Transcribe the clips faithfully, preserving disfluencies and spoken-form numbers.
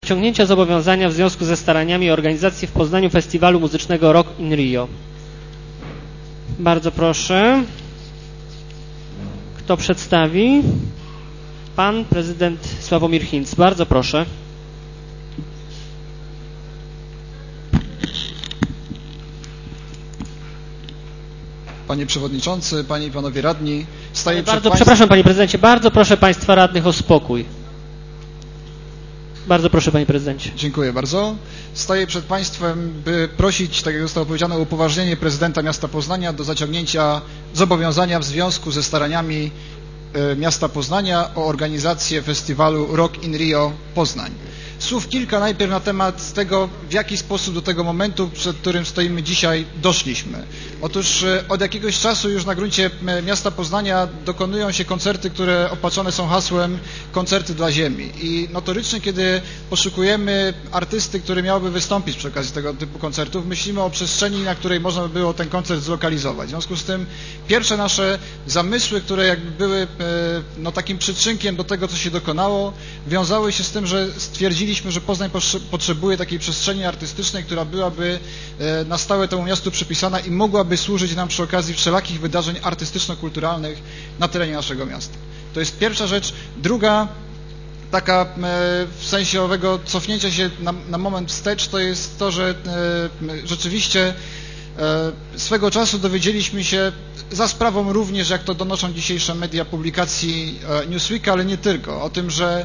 zaciągnięcia zobowiązania w związku ze staraniami organizacji w Poznaniu Festiwalu Muzycznego Rock in Rio. Bardzo proszę. Kto przedstawi? Pan prezydent Sławomir Hinc. Bardzo proszę. Panie Przewodniczący, Panie i Panowie Radni, staję przed Bardzo państw... przepraszam, Panie Prezydencie, bardzo proszę Państwa radnych o spokój. Bardzo proszę, Panie Prezydencie. Dziękuję bardzo. Staję przed Państwem, by prosić, tak jak zostało powiedziane, o upoważnienie prezydenta miasta Poznania do zaciągnięcia zobowiązania w związku ze staraniami miasta Poznania o organizację festiwalu Rock in Rio Poznań. Słów kilka najpierw na temat tego, w jaki sposób do tego momentu, przed którym stoimy dzisiaj, doszliśmy. Otóż od jakiegoś czasu już na gruncie miasta Poznania dokonują się koncerty, które opatrzone są hasłem koncerty dla ziemi. I notorycznie, kiedy poszukujemy artysty, który miałby wystąpić przy okazji tego typu koncertów, myślimy o przestrzeni, na której można by było ten koncert zlokalizować. W związku z tym pierwsze nasze zamysły, które jakby były no, takim przyczynkiem do tego, co się dokonało, wiązały się z tym, że stwierdziliśmy, że Poznań potrzebuje takiej przestrzeni artystycznej, która byłaby na stałe temu miastu przypisana i mogłaby służyć nam przy okazji wszelakich wydarzeń artystyczno-kulturalnych na terenie naszego miasta. To jest pierwsza rzecz. Druga, taka w sensie owego cofnięcia się na, na moment wstecz, to jest to, że rzeczywiście swego czasu dowiedzieliśmy się, za sprawą również, jak to donoszą dzisiejsze media, publikacji Newsweeka, ale nie tylko, o tym, że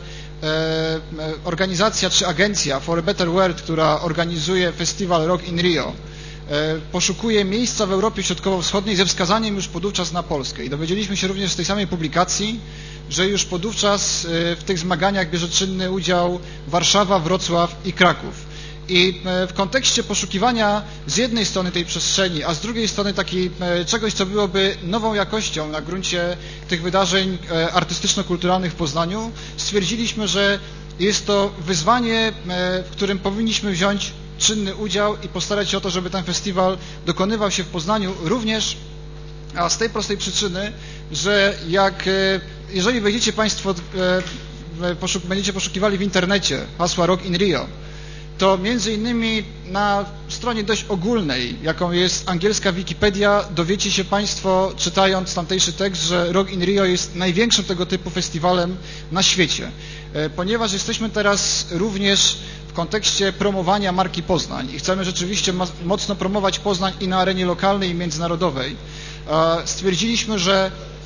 organizacja czy agencja For a Better World, która organizuje festiwal Rock in Rio, poszukuje miejsca w Europie Środkowo-Wschodniej ze wskazaniem już podówczas na Polskę. I dowiedzieliśmy się również z tej samej publikacji, że już podówczas w tych zmaganiach bierze czynny udział Warszawa, Wrocław i Kraków. I w kontekście poszukiwania z jednej strony tej przestrzeni, a z drugiej strony takiej czegoś, co byłoby nową jakością na gruncie tych wydarzeń artystyczno-kulturalnych w Poznaniu, stwierdziliśmy, że jest to wyzwanie, w którym powinniśmy wziąć czynny udział i postarać się o to, żeby ten festiwal dokonywał się w Poznaniu również, a z tej prostej przyczyny, że jak jeżeli wejdziecie Państwo, poszuk, będziecie poszukiwali w internecie hasła Rock in Rio, to między innymi na stronie dość ogólnej, jaką jest angielska Wikipedia, dowiecie się Państwo, czytając tamtejszy tekst, że Rock in Rio jest największym tego typu festiwalem na świecie. Ponieważ jesteśmy teraz również w kontekście promowania marki Poznań i chcemy rzeczywiście mocno promować Poznań i na arenie lokalnej i międzynarodowej, stwierdziliśmy, że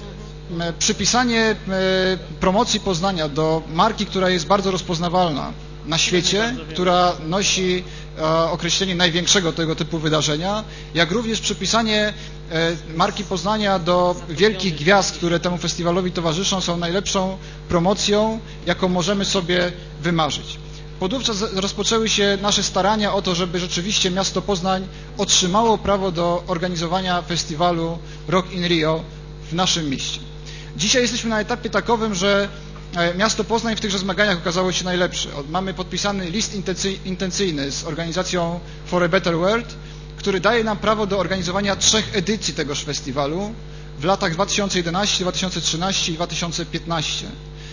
przypisanie promocji Poznania do marki, która jest bardzo rozpoznawalna na świecie, która nosi określenie największego tego typu wydarzenia, jak również przypisanie marki Poznania do wielkich gwiazd, które temu festiwalowi towarzyszą, są najlepszą promocją, jaką możemy sobie wymarzyć. Podówczas rozpoczęły się nasze starania o to, żeby rzeczywiście miasto Poznań otrzymało prawo do organizowania festiwalu Rock in Rio w naszym mieście. Dzisiaj jesteśmy na etapie takowym, że miasto Poznań w tychże zmaganiach okazało się najlepsze. Mamy podpisany list intencyjny z organizacją For a Better World, który daje nam prawo do organizowania trzech edycji tegoż festiwalu w latach dwa tysiące jedenastym, dwa tysiące trzynastym i dwa tysiące piętnastym.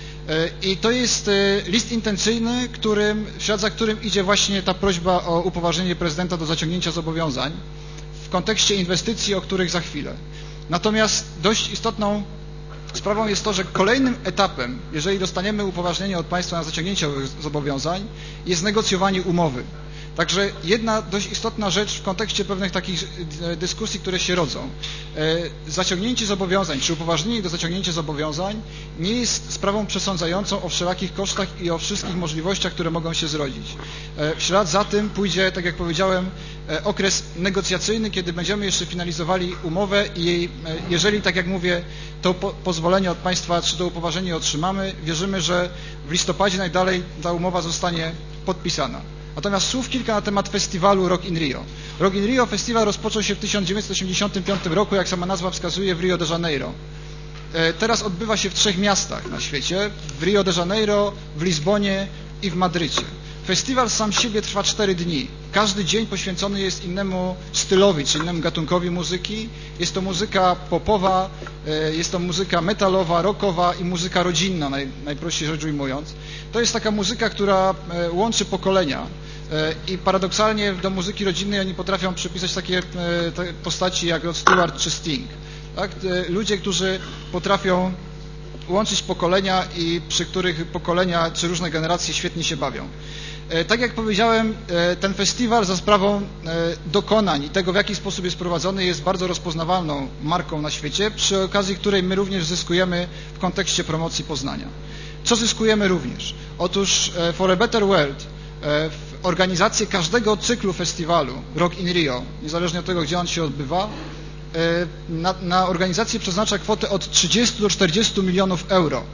I to jest list intencyjny, którym, w ślad za którym idzie właśnie ta prośba o upoważnienie prezydenta do zaciągnięcia zobowiązań w kontekście inwestycji, o których za chwilę. Natomiast dość istotną sprawą jest to, że kolejnym etapem, jeżeli dostaniemy upoważnienie od Państwa na zaciągnięcie zobowiązań, jest negocjowanie umowy. Także jedna dość istotna rzecz w kontekście pewnych takich dyskusji, które się rodzą. Zaciągnięcie zobowiązań, czy upoważnienie do zaciągnięcia zobowiązań nie jest sprawą przesądzającą o wszelakich kosztach i o wszystkich możliwościach, które mogą się zrodzić. W ślad za tym pójdzie, tak jak powiedziałem, okres negocjacyjny, kiedy będziemy jeszcze finalizowali umowę i jeżeli, tak jak mówię, to po pozwolenie od Państwa, czy to upoważnienie otrzymamy, wierzymy, że w listopadzie najdalej ta umowa zostanie podpisana. Natomiast słów kilka na temat festiwalu Rock in Rio. Rock in Rio festiwal rozpoczął się w tysiąc dziewięćset osiemdziesiątym piątym roku, jak sama nazwa wskazuje, w Rio de Janeiro. Teraz odbywa się w trzech miastach na świecie, w Rio de Janeiro, w Lizbonie i w Madrycie. Festiwal sam z siebie trwa cztery dni. Każdy dzień poświęcony jest innemu stylowi, czy innemu gatunkowi muzyki. Jest to muzyka popowa, jest to muzyka metalowa, rockowa i muzyka rodzinna, naj, najprościej rzecz ujmując. To jest taka muzyka, która łączy pokolenia. I paradoksalnie do muzyki rodzinnej oni potrafią przypisać takie postaci jak Rod Stewart czy Sting. Tak? Ludzie, którzy potrafią łączyć pokolenia i przy których pokolenia czy różne generacje świetnie się bawią. Tak jak powiedziałem, ten festiwal za sprawą dokonań i tego, w jaki sposób jest prowadzony, jest bardzo rozpoznawalną marką na świecie, przy okazji której my również zyskujemy w kontekście promocji Poznania. Co zyskujemy również? Otóż For a Better World w organizację każdego cyklu festiwalu Rock in Rio, niezależnie od tego, gdzie on się odbywa, na, na organizację przeznacza kwotę od trzydziestu do czterdziestu milionów euro,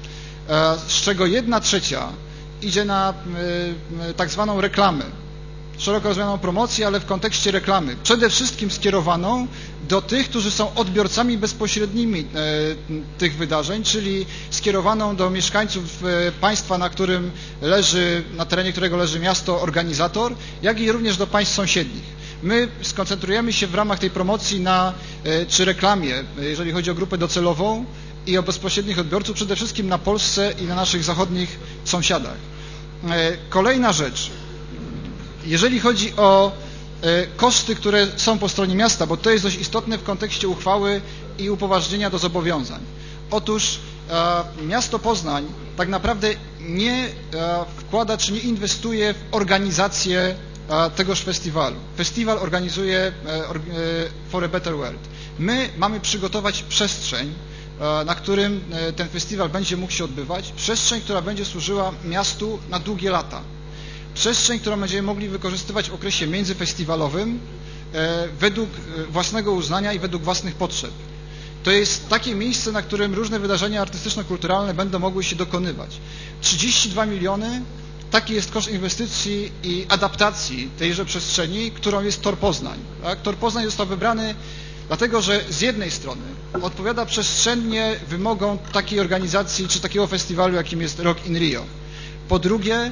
z czego jedna trzecia idzie na tak zwaną reklamę, szeroko rozumianą promocję, ale w kontekście reklamy, przede wszystkim skierowaną do tych, którzy są odbiorcami bezpośrednimi tych wydarzeń, czyli skierowaną do mieszkańców państwa, na którym leży, na terenie którego leży miasto organizator, jak i również do państw sąsiednich. My skoncentrujemy się w ramach tej promocji na, czy reklamie, jeżeli chodzi o grupę docelową i o bezpośrednich odbiorców, przede wszystkim na Polsce i na naszych zachodnich sąsiadach. Kolejna rzecz, jeżeli chodzi o koszty, które są po stronie miasta, bo to jest dość istotne w kontekście uchwały i upoważnienia do zobowiązań. Otóż miasto Poznań tak naprawdę nie wkłada czy nie inwestuje w organizację tegoż festiwalu. Festiwal organizuje For a Better World. My mamy przygotować przestrzeń, na którym ten festiwal będzie mógł się odbywać, przestrzeń, która będzie służyła miastu na długie lata. Przestrzeń, którą będziemy mogli wykorzystywać w okresie międzyfestiwalowym według własnego uznania i według własnych potrzeb. To jest takie miejsce, na którym różne wydarzenia artystyczno-kulturalne będą mogły się dokonywać. trzydzieści dwa miliony, taki jest koszt inwestycji i adaptacji tejże przestrzeni, którą jest Tor Poznań. Tak? Tor Poznań został wybrany dlatego, że z jednej strony odpowiada przestrzennie wymogom takiej organizacji czy takiego festiwalu, jakim jest Rock in Rio. Po drugie,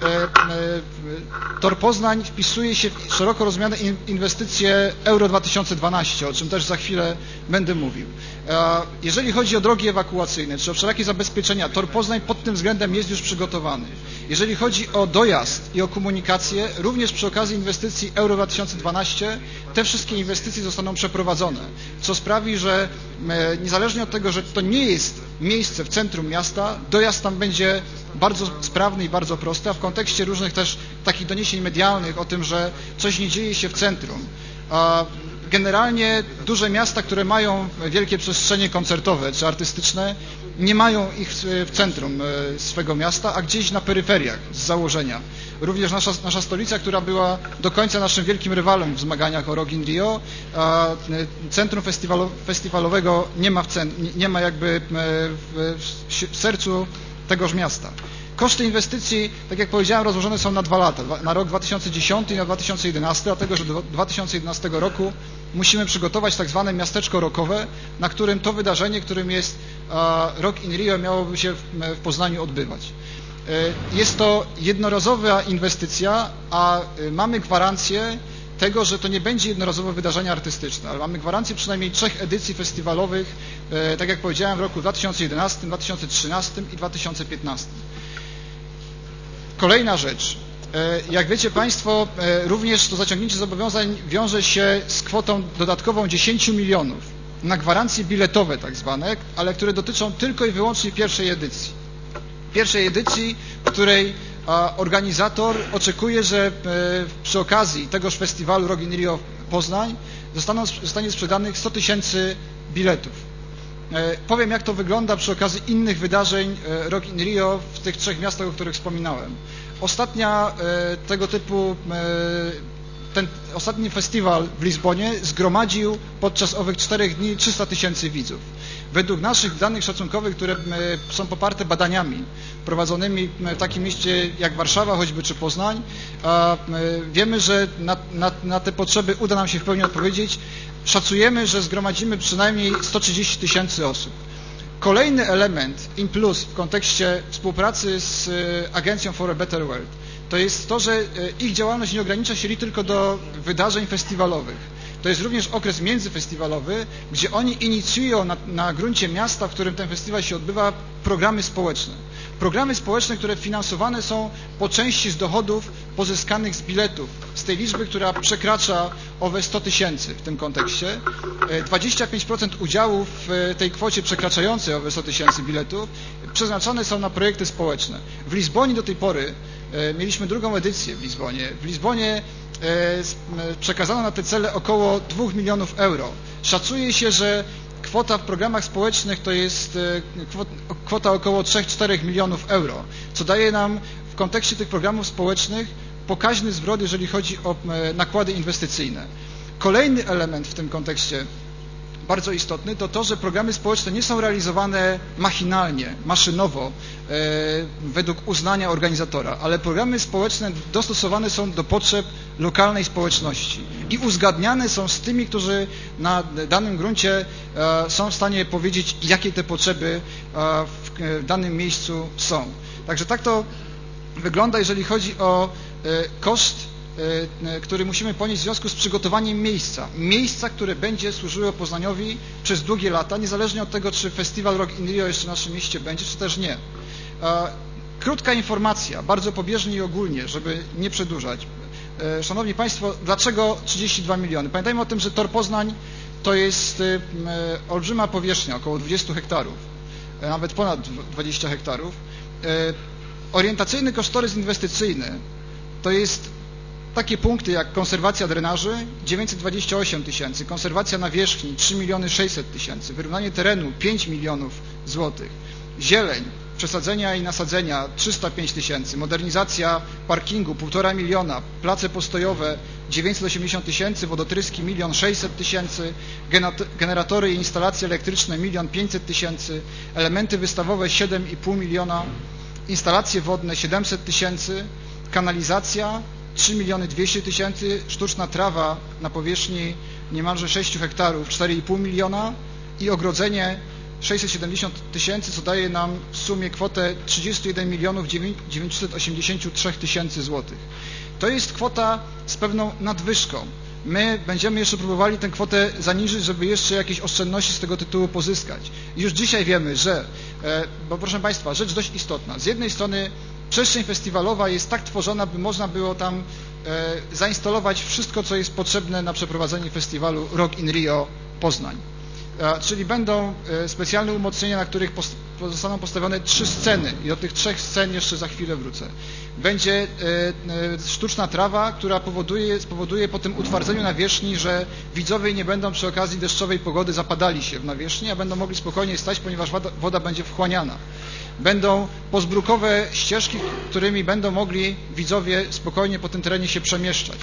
Tor Poznań wpisuje się w szeroko rozumiane inwestycje Euro dwa tysiące dwanaście, o czym też za chwilę będę mówił. Jeżeli chodzi o drogi ewakuacyjne, czy o wszelakie zabezpieczenia, Tor Poznań pod tym względem jest już przygotowany. Jeżeli chodzi o dojazd i o komunikację, również przy okazji inwestycji Euro dwa tysiące dwanaście, te wszystkie inwestycje zostaną przeprowadzone, co sprawi, że niezależnie od tego, że to nie jest miejsce w centrum miasta, dojazd tam będzie bardzo sprawny i bardzo prosty, a w kontekście różnych też takich doniesień medialnych o tym, że coś nie dzieje się w centrum. Generalnie duże miasta, które mają wielkie przestrzenie koncertowe czy artystyczne, nie mają ich w centrum swego miasta, a gdzieś na peryferiach z założenia. Również nasza, nasza stolica, która była do końca naszym wielkim rywalem w zmaganiach o Rock in Rio, centrum festiwalo, festiwalowego nie ma, w cen, nie ma jakby w, w sercu tegoż miasta. Koszty inwestycji, tak jak powiedziałem, rozłożone są na dwa lata, na rok dwa tysiące dziesiąty i na dwa tysiące jedenasty, dlatego że do dwa tysiące jedenastego roku musimy przygotować tak zwane miasteczko rockowe, na którym to wydarzenie, którym jest Rock in Rio, miałoby się w Poznaniu odbywać. Jest to jednorazowa inwestycja, a mamy gwarancję tego, że to nie będzie jednorazowe wydarzenie artystyczne, ale mamy gwarancję przynajmniej trzech edycji festiwalowych, tak jak powiedziałem, w roku dwa tysiące jedenastym, dwa tysiące trzynastym i dwa tysiące piętnastym. Kolejna rzecz. Jak wiecie Państwo, również to zaciągnięcie zobowiązań wiąże się z kwotą dodatkową dziesięciu milionów na gwarancje biletowe tak zwane, ale które dotyczą tylko i wyłącznie pierwszej edycji. Pierwszej edycji, w której organizator oczekuje, że przy okazji tegoż festiwalu Rock in Rio Poznań zostaną, zostanie sprzedanych sto tysięcy biletów. Powiem, jak to wygląda przy okazji innych wydarzeń Rock in Rio w tych trzech miastach, o których wspominałem. Ostatnia tego typu, ten ostatni festiwal w Lizbonie zgromadził podczas owych czterech dni trzysta tysięcy widzów. Według naszych danych szacunkowych, które są poparte badaniami prowadzonymi w takim mieście jak Warszawa, choćby czy Poznań, wiemy, że na, na, na te potrzeby uda nam się w pełni odpowiedzieć. Szacujemy, że zgromadzimy przynajmniej sto trzydzieści tysięcy osób. Kolejny element in plus w kontekście współpracy z agencją For a Better World to jest to, że ich działalność nie ogranicza się tylko do wydarzeń festiwalowych. To jest również okres międzyfestiwalowy, gdzie oni inicjują na, na gruncie miasta, w którym ten festiwal się odbywa, programy społeczne. Programy społeczne, które finansowane są po części z dochodów pozyskanych z biletów, z tej liczby, która przekracza owe sto tysięcy w tym kontekście. dwadzieścia pięć procent udziału w tej kwocie przekraczającej owe sto tysięcy biletów przeznaczane są na projekty społeczne. W Lizbonie do tej pory mieliśmy drugą edycję w Lizbonie. W Lizbonie przekazano na te cele około dwóch milionów euro. Szacuje się, że kwota w programach społecznych to jest kwota około trzy do czterech milionów euro, co daje nam w kontekście tych programów społecznych pokaźny zwrot, jeżeli chodzi o nakłady inwestycyjne. Kolejny element w tym kontekście bardzo istotny to to, że programy społeczne nie są realizowane machinalnie, maszynowo, e, według uznania organizatora, ale programy społeczne dostosowane są do potrzeb lokalnej społeczności i uzgadniane są z tymi, którzy na danym gruncie e, są w stanie powiedzieć, jakie te potrzeby e, w, w danym miejscu są. Także tak to wygląda, jeżeli chodzi o e, koszt, który musimy ponieść w związku z przygotowaniem miejsca. Miejsca, które będzie służyło Poznaniowi przez długie lata, niezależnie od tego, czy festiwal Rock in Rio jeszcze w naszym mieście będzie, czy też nie. Krótka informacja, bardzo pobieżnie i ogólnie, żeby nie przedłużać. Szanowni Państwo, dlaczego trzydzieści dwa miliony? Pamiętajmy o tym, że Tor Poznań to jest olbrzyma powierzchnia, około dwadzieścia hektarów, nawet ponad dwadzieścia hektarów. Orientacyjny kosztorys inwestycyjny to jest takie punkty jak konserwacja drenaży dziewięćset dwadzieścia osiem tysięcy, konserwacja nawierzchni trzy miliony sześćset tysięcy, wyrównanie terenu pięć milionów złotych, zieleń, przesadzenia i nasadzenia trzysta pięć tysięcy, modernizacja parkingu półtora miliona, place postojowe dziewięćset osiemdziesiąt tysięcy, wodotryski milion sześćset tysięcy, generatory i instalacje elektryczne milion pięćset tysięcy, elementy wystawowe siedem i pół miliona, instalacje wodne siedemset tysięcy, kanalizacja trzy miliony dwieście tysięcy, sztuczna trawa na powierzchni niemalże sześć hektarów, cztery i pół miliona i ogrodzenie sześćset siedemdziesiąt tysięcy, co daje nam w sumie kwotę trzydzieści jeden milionów dziewięćset osiemdziesiąt trzy tysięcy złotych. To jest kwota z pewną nadwyżką. My będziemy jeszcze próbowali tę kwotę zaniżyć, żeby jeszcze jakieś oszczędności z tego tytułu pozyskać. I już dzisiaj wiemy, że, bo proszę Państwa, rzecz dość istotna. Z jednej strony przestrzeń festiwalowa jest tak tworzona, by można było tam e, zainstalować wszystko, co jest potrzebne na przeprowadzenie festiwalu Rock in Rio Poznań. E, czyli będą e, specjalne umocnienia, na których post zostaną postawione trzy sceny i do tych trzech scen jeszcze za chwilę wrócę. Będzie e, e, sztuczna trawa, która powoduje, spowoduje po tym utwardzeniu nawierzchni, że widzowie nie będą przy okazji deszczowej pogody zapadali się w nawierzchni, a będą mogli spokojnie stać, ponieważ woda, woda będzie wchłaniana. Będą pozbrukowe ścieżki, którymi będą mogli widzowie spokojnie po tym terenie się przemieszczać.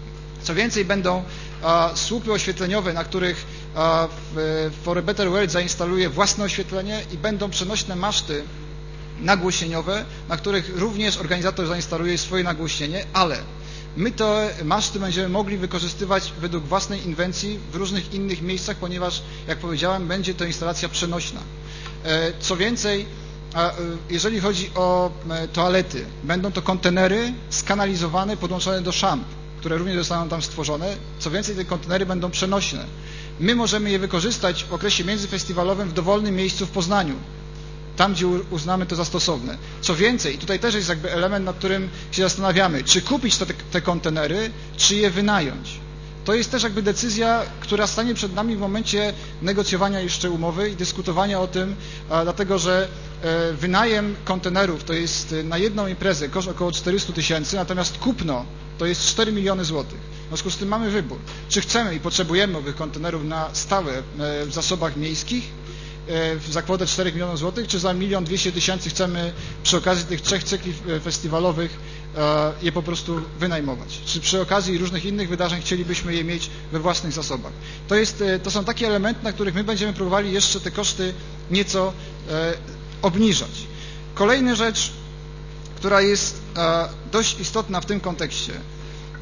Co więcej, będą a, słupy oświetleniowe, na których a, w, For a Better World zainstaluje własne oświetlenie i będą przenośne maszty nagłośnieniowe, na których również organizator zainstaluje swoje nagłośnienie, ale my te maszty będziemy mogli wykorzystywać według własnej inwencji w różnych innych miejscach, ponieważ, jak powiedziałem, będzie to instalacja przenośna. E, co więcej, a jeżeli chodzi o toalety, będą to kontenery skanalizowane, podłączone do szamp, które również zostaną tam stworzone. Co więcej, te kontenery będą przenośne. My możemy je wykorzystać w okresie międzyfestiwalowym w dowolnym miejscu w Poznaniu, tam gdzie uznamy to za stosowne. Co więcej, tutaj też jest jakby element, nad którym się zastanawiamy, czy kupić te, te kontenery, czy je wynająć. To jest też jakby decyzja, która stanie przed nami w momencie negocjowania jeszcze umowy i dyskutowania o tym, a, dlatego że e, wynajem kontenerów to jest na jedną imprezę koszt około czterysta tysięcy, natomiast kupno to jest cztery miliony złotych. W związku z tym mamy wybór, czy chcemy i potrzebujemy owych kontenerów na stałe e, w zasobach miejskich e, za kwotę czterech milionów złotych, czy za milion dwieście tysięcy chcemy przy okazji tych trzech cykli festiwalowych je po prostu wynajmować. Czy przy okazji różnych innych wydarzeń chcielibyśmy je mieć we własnych zasobach. To, jest, to są takie elementy, na których my będziemy próbowali jeszcze te koszty nieco e, obniżać. Kolejna rzecz, która jest e, dość istotna w tym kontekście.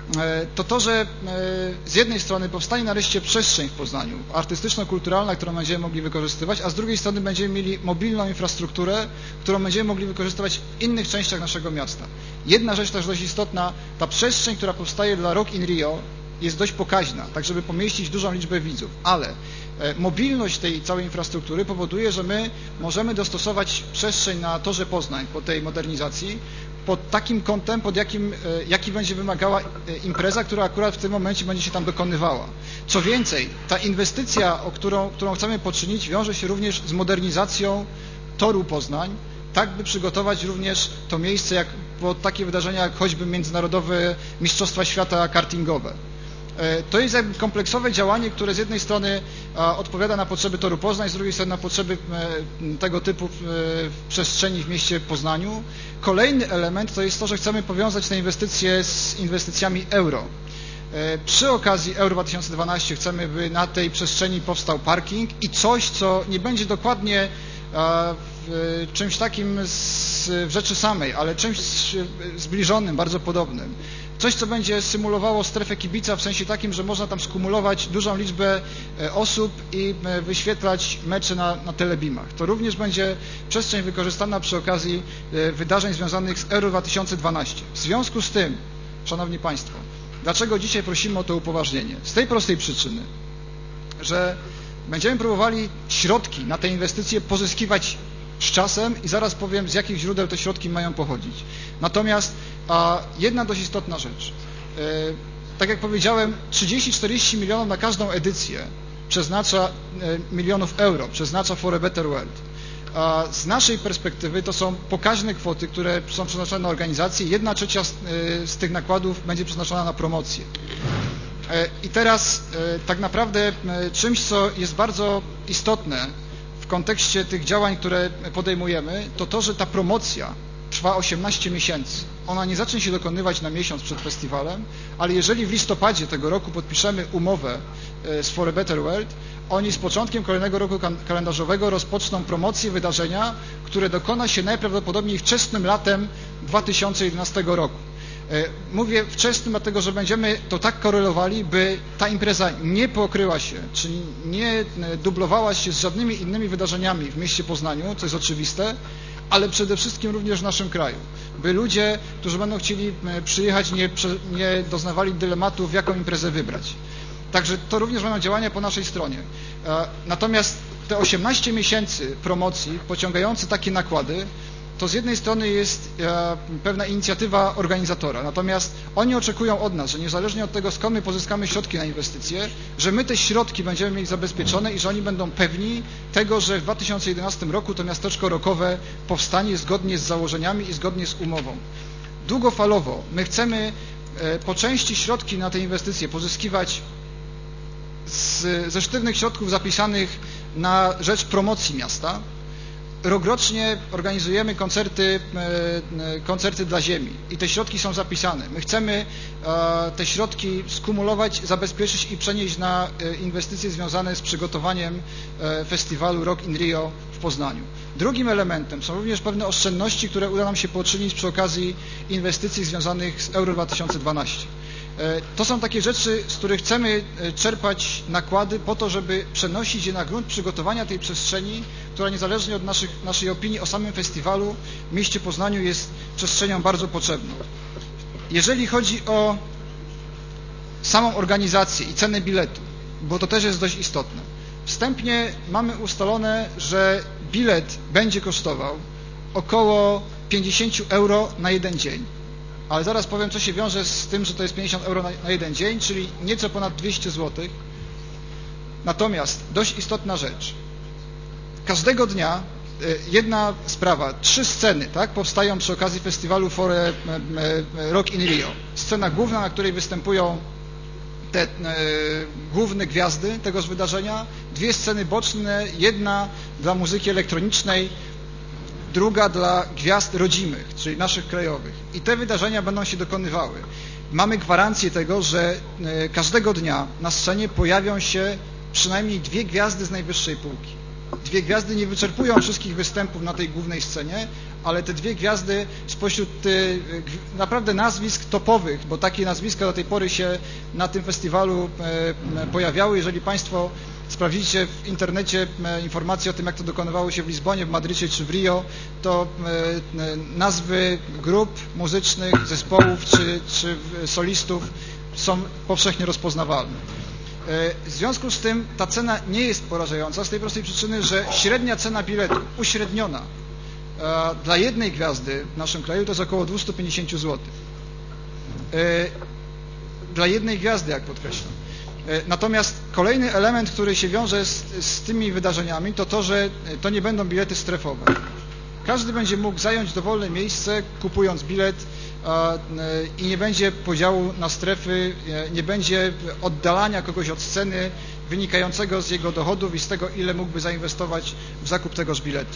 to to, że z jednej strony powstanie nareszcie przestrzeń w Poznaniu artystyczno-kulturalna, którą będziemy mogli wykorzystywać, a z drugiej strony będziemy mieli mobilną infrastrukturę, którą będziemy mogli wykorzystywać w innych częściach naszego miasta. Jedna rzecz też dość istotna, ta przestrzeń, która powstaje dla Rock in Rio, jest dość pokaźna, tak żeby pomieścić dużą liczbę widzów, ale mobilność tej całej infrastruktury powoduje, że my możemy dostosować przestrzeń na Torze Poznań po tej modernizacji pod takim kątem, pod jakim, jaki będzie wymagała impreza, która akurat w tym momencie będzie się tam dokonywała. Co więcej, ta inwestycja, o którą, którą chcemy poczynić, wiąże się również z modernizacją Toru Poznań, tak by przygotować również to miejsce jak, pod takie wydarzenia jak choćby międzynarodowe Mistrzostwa Świata kartingowe. To jest jakby kompleksowe działanie, które z jednej strony odpowiada na potrzeby Toru Poznań, z drugiej strony na potrzeby tego typu przestrzeni w mieście Poznaniu. Kolejny element to jest to, że chcemy powiązać te inwestycje z inwestycjami euro. Przy okazji Euro dwa tysiące dwanaście chcemy, by na tej przestrzeni powstał parking i coś, co nie będzie dokładnie czymś takim z, w rzeczy samej, ale czymś zbliżonym, bardzo podobnym. Coś, co będzie symulowało strefę kibica w sensie takim, że można tam skumulować dużą liczbę osób i wyświetlać mecze na, na telebimach. To również będzie przestrzeń wykorzystana przy okazji wydarzeń związanych z Euro dwa tysiące dwanaście. W związku z tym, Szanowni Państwo, dlaczego dzisiaj prosimy o to upoważnienie? Z tej prostej przyczyny, że będziemy próbowali środki na te inwestycje pozyskiwać z czasem i zaraz powiem, z jakich źródeł te środki mają pochodzić. Natomiast a, jedna dość istotna rzecz. E, tak jak powiedziałem, trzydzieści czterdzieści milionów na każdą edycję przeznacza e, milionów euro, przeznacza For a Better World. A z naszej perspektywy to są pokaźne kwoty, które są przeznaczone na organizację. Jedna trzecia z, e, z tych nakładów będzie przeznaczona na promocję. I teraz tak naprawdę czymś, co jest bardzo istotne w kontekście tych działań, które podejmujemy, to to, że ta promocja trwa osiemnaście miesięcy. Ona nie zacznie się dokonywać na miesiąc przed festiwalem, ale jeżeli w listopadzie tego roku podpiszemy umowę z For a Better World, oni z początkiem kolejnego roku kalendarzowego rozpoczną promocję wydarzenia, które dokona się najprawdopodobniej wczesnym latem dwa tysiące jedenastego roku. Mówię wczesnym, dlatego że będziemy to tak korelowali, by ta impreza nie pokryła się, czyli nie dublowała się z żadnymi innymi wydarzeniami w mieście Poznaniu, co jest oczywiste, ale przede wszystkim również w naszym kraju, by ludzie, którzy będą chcieli przyjechać, nie, nie doznawali dylematu, w jaką imprezę wybrać. Także to również będą działania po naszej stronie. Natomiast te osiemnaście miesięcy promocji pociągające takie nakłady, to z jednej strony jest e, pewna inicjatywa organizatora, natomiast oni oczekują od nas, że niezależnie od tego, skąd my pozyskamy środki na inwestycje, że my te środki będziemy mieli zabezpieczone i że oni będą pewni tego, że w dwa tysiące jedenastym roku to miasteczko rockowe powstanie zgodnie z założeniami i zgodnie z umową. Długofalowo my chcemy e, po części środki na te inwestycje pozyskiwać z, ze sztywnych środków zapisanych na rzecz promocji miasta. Rokrocznie organizujemy koncerty, koncerty dla ziemi i te środki są zapisane. My chcemy te środki skumulować, zabezpieczyć i przenieść na inwestycje związane z przygotowaniem festiwalu Rock in Rio w Poznaniu. Drugim elementem są również pewne oszczędności, które uda nam się poczynić przy okazji inwestycji związanych z Euro dwa tysiące dwanaście. To są takie rzeczy, z których chcemy czerpać nakłady po to, żeby przenosić je na grunt przygotowania tej przestrzeni, która niezależnie od naszych, naszej opinii o samym festiwalu w mieście Poznaniu jest przestrzenią bardzo potrzebną. Jeżeli chodzi o samą organizację i cenę biletu, bo to też jest dość istotne. Wstępnie mamy ustalone, że bilet będzie kosztował około pięćdziesiąt euro na jeden dzień. Ale zaraz powiem, co się wiąże z tym, że to jest pięćdziesiąt euro na, na jeden dzień, czyli nieco ponad dwieście złotych. Natomiast dość istotna rzecz. Każdego dnia jedna sprawa, trzy sceny, tak, powstają przy okazji festiwalu For a Rock in Rio. Scena główna, na której występują te e, główne gwiazdy tegoż wydarzenia, dwie sceny boczne, jedna dla muzyki elektronicznej, druga dla gwiazd rodzimych, czyli naszych krajowych. I te wydarzenia będą się dokonywały. Mamy gwarancję tego, że e, każdego dnia na scenie pojawią się przynajmniej dwie gwiazdy z najwyższej półki. Dwie gwiazdy nie wyczerpują wszystkich występów na tej głównej scenie, ale te dwie gwiazdy spośród ty, naprawdę nazwisk topowych, bo takie nazwiska do tej pory się na tym festiwalu pojawiały. Jeżeli Państwo sprawdzicie w internecie informacje o tym, jak to dokonywało się w Lizbonie, w Madrycie czy w Rio, to nazwy grup muzycznych, zespołów czy, czy solistów są powszechnie rozpoznawalne. W związku z tym ta cena nie jest porażająca z tej prostej przyczyny, że średnia cena biletu uśredniona dla jednej gwiazdy w naszym kraju to jest około dwieście pięćdziesiąt złotych. Dla jednej gwiazdy, jak podkreślam. Natomiast kolejny element, który się wiąże z, z tymi wydarzeniami, to to, że to nie będą bilety strefowe. Każdy będzie mógł zająć dowolne miejsce, kupując bilet i nie będzie podziału na strefy, nie będzie oddalania kogoś od sceny wynikającego z jego dochodów i z tego, ile mógłby zainwestować w zakup tegoż biletu.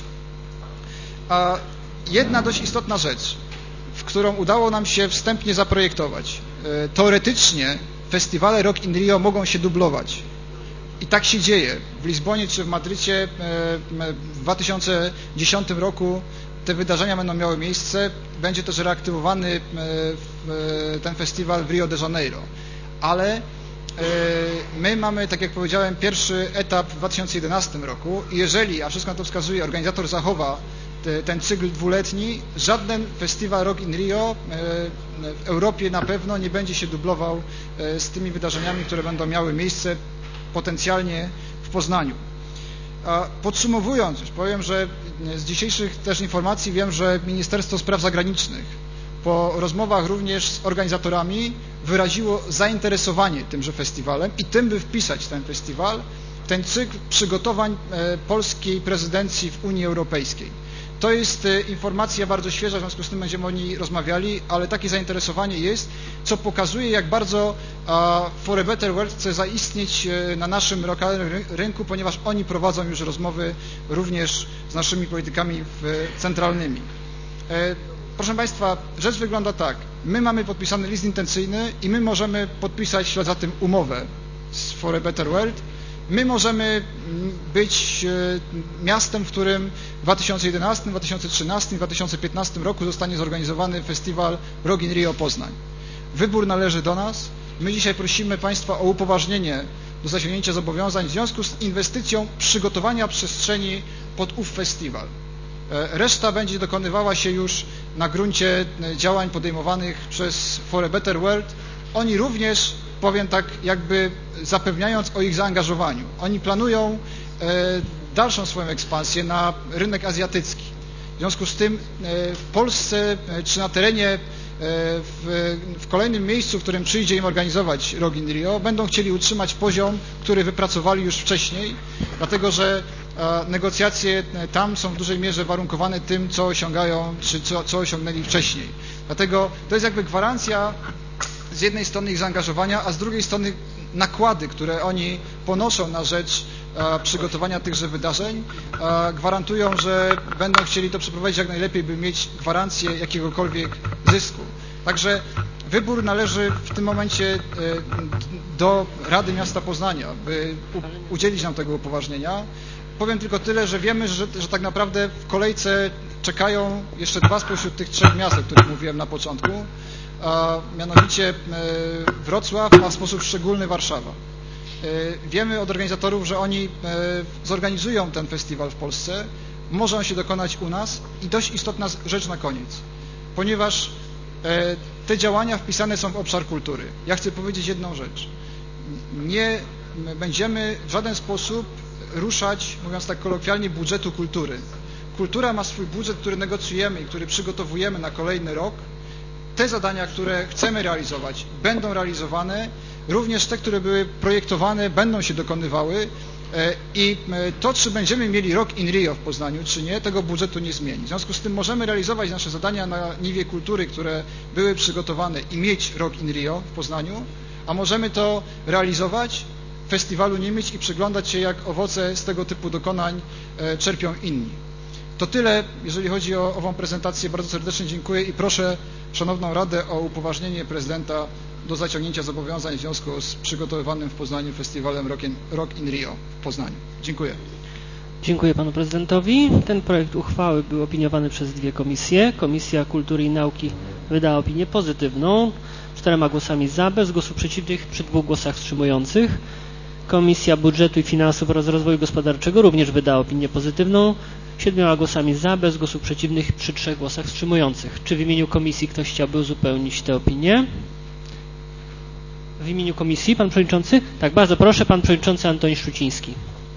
A jedna dość istotna rzecz, w którą udało nam się wstępnie zaprojektować. Teoretycznie festiwale Rock in Rio mogą się dublować. I tak się dzieje. W Lizbonie czy w Madrycie w dwa tysiące dziesiątym roku te wydarzenia będą miały miejsce. Będzie też reaktywowany ten festiwal w Rio de Janeiro. Ale my mamy, tak jak powiedziałem, pierwszy etap w dwa tysiące jedenastym roku i jeżeli, a wszystko na to wskazuje, organizator zachowa ten cykl dwuletni, żaden festiwal Rock in Rio w Europie na pewno nie będzie się dublował z tymi wydarzeniami, które będą miały miejsce potencjalnie w Poznaniu. Podsumowując, już powiem, że z dzisiejszych też informacji wiem, że Ministerstwo Spraw Zagranicznych po rozmowach również z organizatorami wyraziło zainteresowanie tymże festiwalem i tym, by wpisać ten festiwal w ten cykl przygotowań polskiej prezydencji w Unii Europejskiej. To jest informacja bardzo świeża, w związku z tym będziemy o niej rozmawiali, ale takie zainteresowanie jest, co pokazuje, jak bardzo For a Better World chce zaistnieć na naszym lokalnym rynku, ponieważ oni prowadzą już rozmowy również z naszymi politykami centralnymi. Proszę Państwa, rzecz wygląda tak. My mamy podpisany list intencyjny i my możemy podpisać w ślad za tym umowę z For a Better World. My możemy być miastem, w którym w dwa tysiące jedenastym, dwa tysiące trzynastym, dwa tysiące piętnastym roku zostanie zorganizowany festiwal Rock in Rio Poznań. Wybór należy do nas. My dzisiaj prosimy Państwa o upoważnienie do zaciągnięcia zobowiązań w związku z inwestycją przygotowania przestrzeni pod ów festiwal. Reszta będzie dokonywała się już na gruncie działań podejmowanych przez For a Better World. Oni również, powiem tak, jakby zapewniając o ich zaangażowaniu. Oni planują dalszą swoją ekspansję na rynek azjatycki. W związku z tym w Polsce czy na terenie w, w kolejnym miejscu, w którym przyjdzie im organizować Rock in Rio, będą chcieli utrzymać poziom, który wypracowali już wcześniej, dlatego że negocjacje tam są w dużej mierze warunkowane tym, co osiągają, czy co, co osiągnęli wcześniej. Dlatego to jest jakby gwarancja z jednej strony ich zaangażowania, a z drugiej strony nakłady, które oni ponoszą na rzecz przygotowania tychże wydarzeń, gwarantują, że będą chcieli to przeprowadzić jak najlepiej, by mieć gwarancję jakiegokolwiek zysku. Także wybór należy w tym momencie do Rady Miasta Poznania, by udzielić nam tego upoważnienia. Powiem tylko tyle, że wiemy, że, że tak naprawdę w kolejce czekają jeszcze dwa spośród tych trzech miast, o których mówiłem na początku, a mianowicie Wrocław, a w sposób szczególny Warszawa. Wiemy od organizatorów, że oni zorganizują ten festiwal w Polsce, może on się dokonać u nas i dość istotna rzecz na koniec, ponieważ te działania wpisane są w obszar kultury. Ja chcę powiedzieć jedną rzecz. Nie będziemy w żaden sposób ruszać, mówiąc tak kolokwialnie, budżetu kultury. Kultura ma swój budżet, który negocjujemy i który przygotowujemy na kolejny rok. Te zadania, które chcemy realizować, będą realizowane, również te, które były projektowane, będą się dokonywały i to, czy będziemy mieli Rock in Rio w Poznaniu, czy nie, tego budżetu nie zmieni. W związku z tym możemy realizować nasze zadania na niwie kultury, które były przygotowane i mieć Rock in Rio w Poznaniu, a możemy to realizować, festiwalu nie mieć i przyglądać się, jak owoce z tego typu dokonań czerpią inni. To tyle, jeżeli chodzi o ową prezentację. Bardzo serdecznie dziękuję i proszę Szanowną Radę o upoważnienie prezydenta do zaciągnięcia zobowiązań w związku z przygotowywanym w Poznaniu festiwalem Rock in, Rock in Rio w Poznaniu. Dziękuję. Dziękuję panu prezydentowi. Ten projekt uchwały był opiniowany przez dwie komisje. Komisja Kultury i Nauki wydała opinię pozytywną, czterema głosami za, bez głosów przeciwnych, przy dwóch głosach wstrzymujących. Komisja Budżetu i Finansów oraz Rozwoju Gospodarczego również wydała opinię pozytywną, siedmioma głosami za, bez głosów przeciwnych, przy trzech głosach wstrzymujących. Czy w imieniu komisji ktoś chciałby uzupełnić tę opinię? W imieniu komisji pan przewodniczący? Tak, bardzo proszę, pan przewodniczący Antoni Szczuciński.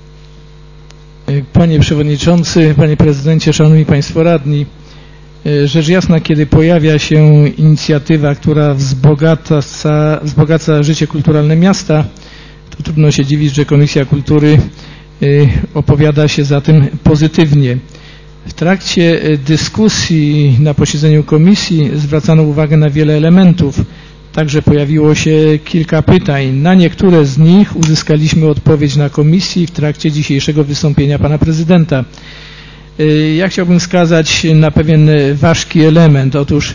Panie przewodniczący, panie prezydencie, szanowni państwo radni, rzecz jasna, kiedy pojawia się inicjatywa, która wzbogaca, wzbogaca życie kulturalne miasta, to trudno się dziwić, że Komisja Kultury opowiada się za tym pozytywnie. W trakcie dyskusji na posiedzeniu komisji zwracano uwagę na wiele elementów. Także pojawiło się kilka pytań. Na niektóre z nich uzyskaliśmy odpowiedź na komisji w trakcie dzisiejszego wystąpienia pana prezydenta. Ja chciałbym wskazać na pewien ważki element. Otóż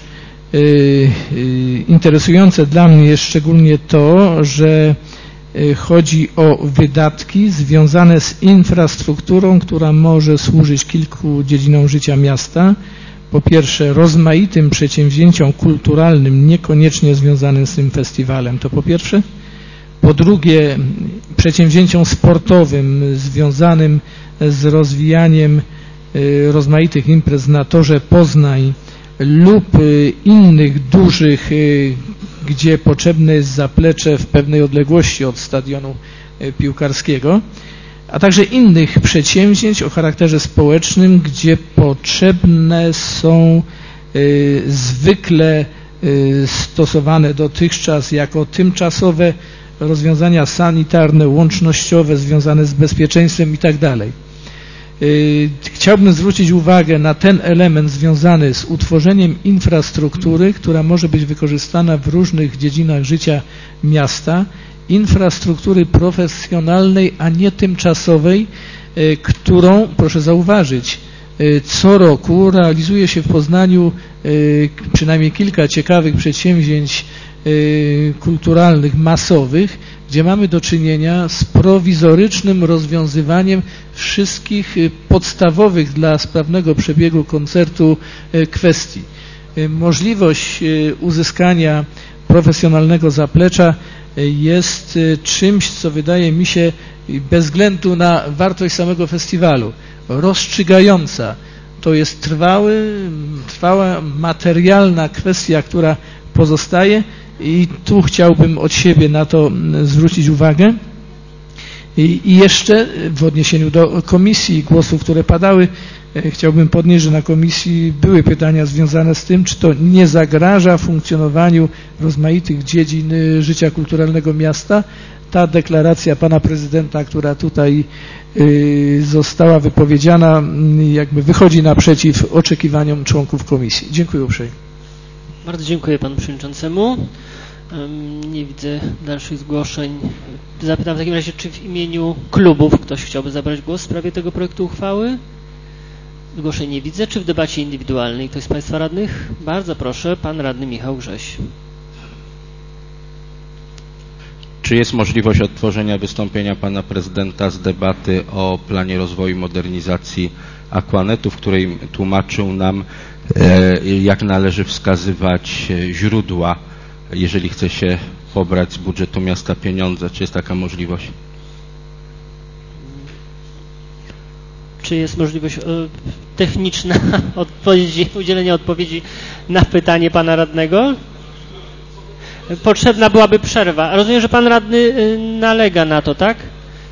interesujące dla mnie jest szczególnie to, że chodzi o wydatki związane z infrastrukturą, która może służyć kilku dziedzinom życia miasta. Po pierwsze, rozmaitym przedsięwzięciom kulturalnym, niekoniecznie związanym z tym festiwalem, to po pierwsze. Po drugie, przedsięwzięciom sportowym związanym z rozwijaniem rozmaitych imprez na torze Poznań lub innych dużych, gdzie potrzebne jest zaplecze w pewnej odległości od stadionu piłkarskiego, a także innych przedsięwzięć o charakterze społecznym, gdzie potrzebne są y, zwykle y, stosowane dotychczas jako tymczasowe rozwiązania sanitarne, łącznościowe, związane z bezpieczeństwem itd. Y, chciałbym zwrócić uwagę na ten element związany z utworzeniem infrastruktury, która może być wykorzystana w różnych dziedzinach życia miasta, infrastruktury profesjonalnej, a nie tymczasowej, którą, proszę zauważyć, co roku realizuje się w Poznaniu przynajmniej kilka ciekawych przedsięwzięć kulturalnych, masowych, gdzie mamy do czynienia z prowizorycznym rozwiązywaniem wszystkich podstawowych dla sprawnego przebiegu koncertu kwestii. Możliwość uzyskania profesjonalnego zaplecza jest czymś, co wydaje mi się bez względu na wartość samego festiwalu rozstrzygająca. To jest trwały, trwała materialna kwestia, która pozostaje i tu chciałbym od siebie na to zwrócić uwagę. I, i jeszcze w odniesieniu do komisji, głosów, które padały, chciałbym podnieść, że na komisji były pytania związane z tym, czy to nie zagraża funkcjonowaniu rozmaitych dziedzin życia kulturalnego miasta. Ta deklaracja pana prezydenta, która tutaj została wypowiedziana, jakby wychodzi naprzeciw oczekiwaniom członków komisji. Dziękuję uprzejmie. Bardzo dziękuję panu przewodniczącemu. Nie widzę dalszych zgłoszeń. Zapytam w takim razie, czy w imieniu klubów ktoś chciałby zabrać głos w sprawie tego projektu uchwały? Zgłoszeń nie widzę. Czy w debacie indywidualnej ktoś z państwa radnych? Bardzo proszę, pan radny Michał Grześ. Czy jest możliwość odtworzenia wystąpienia pana prezydenta z debaty o planie rozwoju i modernizacji Aquanetu, w której tłumaczył nam, jak należy wskazywać źródła, jeżeli chce się pobrać z budżetu miasta pieniądze? Czy jest taka możliwość? Czy jest możliwość techniczna odpowiedzi, udzielenia odpowiedzi na pytanie pana radnego? Potrzebna byłaby przerwa. Rozumiem, że pan radny nalega na to, tak?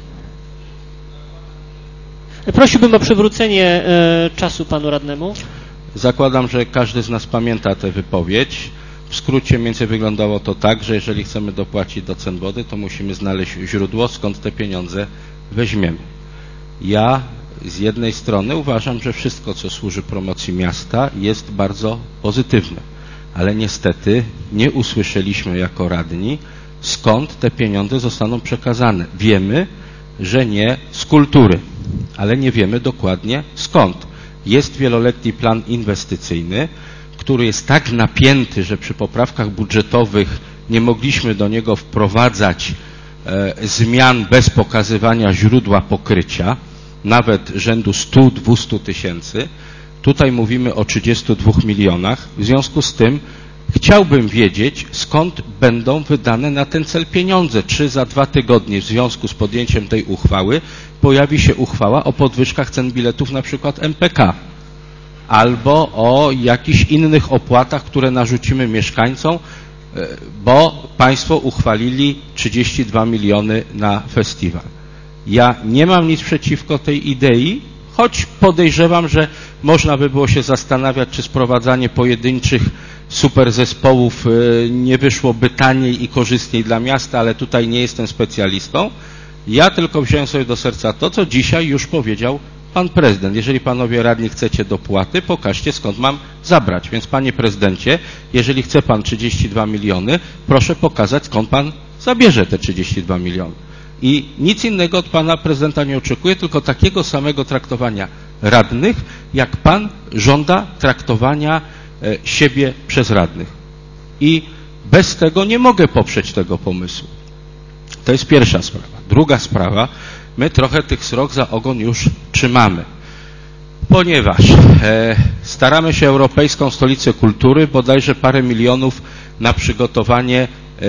Prosiłbym o przywrócenie czasu panu radnemu. Zakładam, że każdy z nas pamięta tę wypowiedź. W skrócie mniej więcej wyglądało to tak, że jeżeli chcemy dopłacić do cen wody, to musimy znaleźć źródło, skąd te pieniądze weźmiemy. Ja z jednej strony uważam, że wszystko, co służy promocji miasta, jest bardzo pozytywne, ale niestety nie usłyszeliśmy jako radni, skąd te pieniądze zostaną przekazane. Wiemy, że nie z kultury, ale nie wiemy dokładnie skąd. Jest wieloletni plan inwestycyjny, który jest tak napięty, że przy poprawkach budżetowych nie mogliśmy do niego wprowadzać e, zmian bez pokazywania źródła pokrycia. nawet rzędu stu do dwustu tysięcy. Tutaj mówimy o trzydziestu dwóch milionach. W związku z tym chciałbym wiedzieć, skąd będą wydane na ten cel pieniądze. Czy za dwa tygodnie w związku z podjęciem tej uchwały pojawi się uchwała o podwyżkach cen biletów na przykład M P K albo o jakichś innych opłatach, które narzucimy mieszkańcom, bo państwo uchwalili trzydzieści dwa miliony na festiwal. Ja nie mam nic przeciwko tej idei, choć podejrzewam, że można by było się zastanawiać, czy sprowadzanie pojedynczych superzespołów nie wyszłoby taniej i korzystniej dla miasta, ale tutaj nie jestem specjalistą. Ja tylko wziąłem sobie do serca to, co dzisiaj już powiedział pan prezydent. Jeżeli panowie radni chcecie dopłaty, pokażcie, skąd mam zabrać. Więc panie prezydencie, jeżeli chce pan trzydzieści dwa miliony, proszę pokazać, skąd pan zabierze te trzydzieści dwa miliony. I nic innego od pana prezydenta nie oczekuję, tylko takiego samego traktowania radnych, jak pan żąda traktowania e, siebie przez radnych. I bez tego nie mogę poprzeć tego pomysłu. To jest pierwsza sprawa. Druga sprawa, my trochę tych srok za ogon już trzymamy, ponieważ e, staramy się Europejską Stolicę Kultury, bodajże parę milionów na przygotowanie e,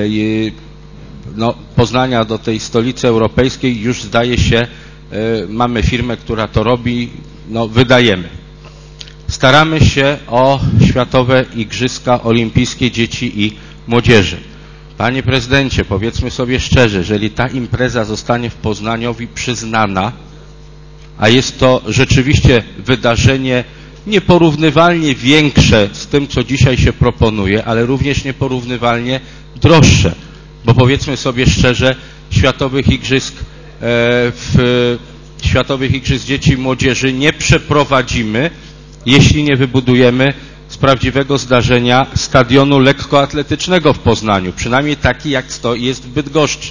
no, Poznania do tej stolicy europejskiej już zdaje się, e, mamy firmę, która to robi, no wydajemy. Staramy się o Światowe Igrzyska Olimpijskie Dzieci i Młodzieży. Panie prezydencie, powiedzmy sobie szczerze, jeżeli ta impreza zostanie w Poznaniowi przyznana, a jest to rzeczywiście wydarzenie nieporównywalnie większe z tym, co dzisiaj się proponuje, ale również nieporównywalnie droższe, bo powiedzmy sobie szczerze, Światowych Igrzysk w Światowych Igrzysk Dzieci i Młodzieży nie przeprowadzimy, jeśli nie wybudujemy z prawdziwego zdarzenia stadionu lekkoatletycznego w Poznaniu, przynajmniej taki jak to jest w Bydgoszczy,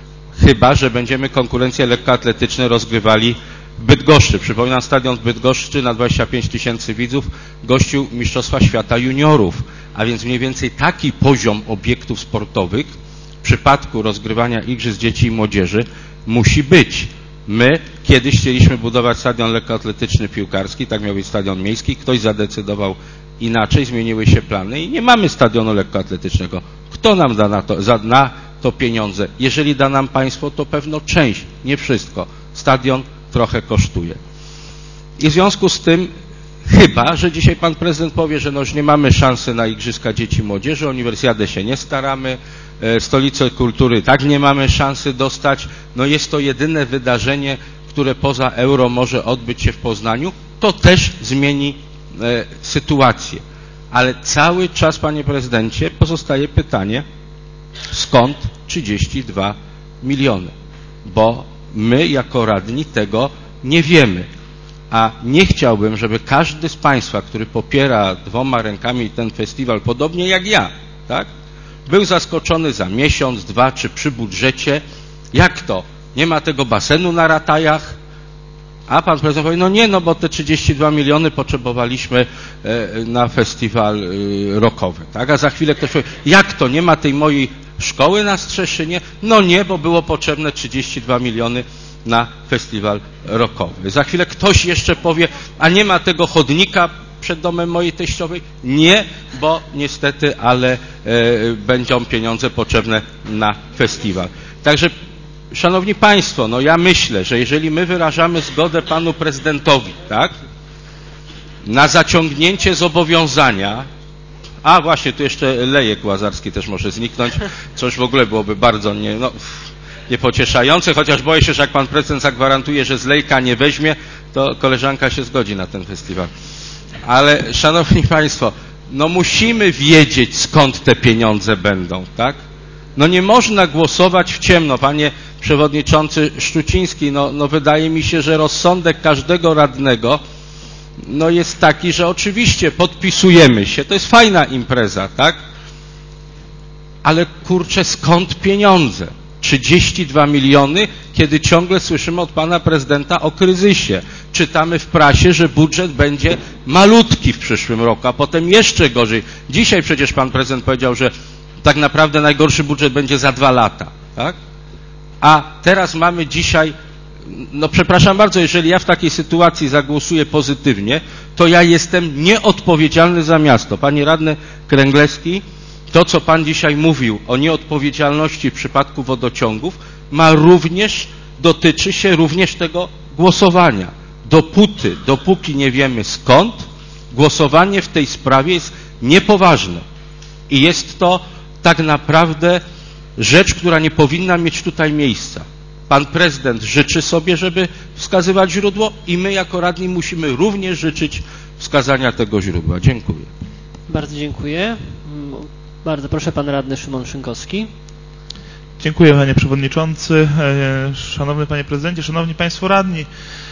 chyba że będziemy konkurencje lekkoatletyczne rozgrywali w Bydgoszczy. Przypominam, stadion w Bydgoszczy na dwadzieścia pięć tysięcy widzów gościł Mistrzostwa Świata Juniorów, a więc mniej więcej taki poziom obiektów sportowych w przypadku rozgrywania Igrzysk Dzieci i Młodzieży musi być. My kiedyś chcieliśmy budować stadion lekkoatletyczny piłkarski, tak miał być stadion miejski, ktoś zadecydował inaczej, zmieniły się plany i nie mamy stadionu lekkoatletycznego. Kto nam da na to, za, na to pieniądze? Jeżeli da nam państwo, to pewno część, nie wszystko. Stadion trochę kosztuje. I w związku z tym, chyba że dzisiaj pan prezydent powie, że no już nie mamy szansy na Igrzyska Dzieci i Młodzieży, Uniwersjadę się nie staramy, e, Stolicę Kultury tak nie mamy szansy dostać, no jest to jedyne wydarzenie, które poza euro może odbyć się w Poznaniu, to też zmieni e, sytuację. Ale cały czas, panie prezydencie, pozostaje pytanie, skąd trzydzieści dwa miliony? Bo my jako radni tego nie wiemy. A nie chciałbym, żeby każdy z państwa, który popiera dwoma rękami ten festiwal, podobnie jak ja, tak, był zaskoczony za miesiąc, dwa, czy przy budżecie. Jak to? Nie ma tego basenu na Ratajach? A pan prezydent powie, no nie, no bo te trzydzieści dwa miliony potrzebowaliśmy na festiwal rockowy, tak? A za chwilę ktoś powie, jak to? Nie ma tej mojej szkoły na Strzeszynie? No nie, bo było potrzebne trzydzieści dwa miliony na festiwal rockowy. Za chwilę ktoś jeszcze powie, a nie ma tego chodnika przed domem mojej teściowej? Nie, bo niestety, ale e, będą pieniądze potrzebne na festiwal. Także, szanowni państwo, no ja myślę, że jeżeli my wyrażamy zgodę panu prezydentowi, tak, na zaciągnięcie zobowiązania, a właśnie, tu jeszcze Lejek Łazarski też może zniknąć, coś w ogóle byłoby bardzo nie, no, niepocieszające, chociaż boję się, że jak pan prezydent zagwarantuje, że z Lejka nie weźmie, to koleżanka się zgodzi na ten festiwal. Ale, szanowni państwo, no musimy wiedzieć, skąd te pieniądze będą, tak? No nie można głosować w ciemno. Panie przewodniczący Szczuciński, no, no wydaje mi się, że rozsądek każdego radnego no jest taki, że oczywiście podpisujemy się, to jest fajna impreza, tak? Ale kurczę, skąd pieniądze? trzydzieści dwa miliony, kiedy ciągle słyszymy od pana prezydenta o kryzysie. Czytamy w prasie, że budżet będzie malutki w przyszłym roku, a potem jeszcze gorzej. Dzisiaj przecież pan prezydent powiedział, że tak naprawdę najgorszy budżet będzie za dwa lata, tak? A teraz mamy dzisiaj no przepraszam bardzo, jeżeli ja w takiej sytuacji zagłosuję pozytywnie, to ja jestem nieodpowiedzialny za miasto. Panie radny Kręglewski, to co pan dzisiaj mówił o nieodpowiedzialności w przypadku wodociągów, ma również, dotyczy się również tego głosowania. Dopóty, dopóki nie wiemy skąd, głosowanie w tej sprawie jest niepoważne. I jest to tak naprawdę rzecz, która nie powinna mieć tutaj miejsca. Pan prezydent życzy sobie, żeby wskazywać źródło i my jako radni musimy również życzyć wskazania tego źródła. Dziękuję. Bardzo dziękuję. Bardzo proszę, pan radny Szymon Szynkowski. Dziękuję, panie przewodniczący. Szanowny panie prezydencie, szanowni państwo radni.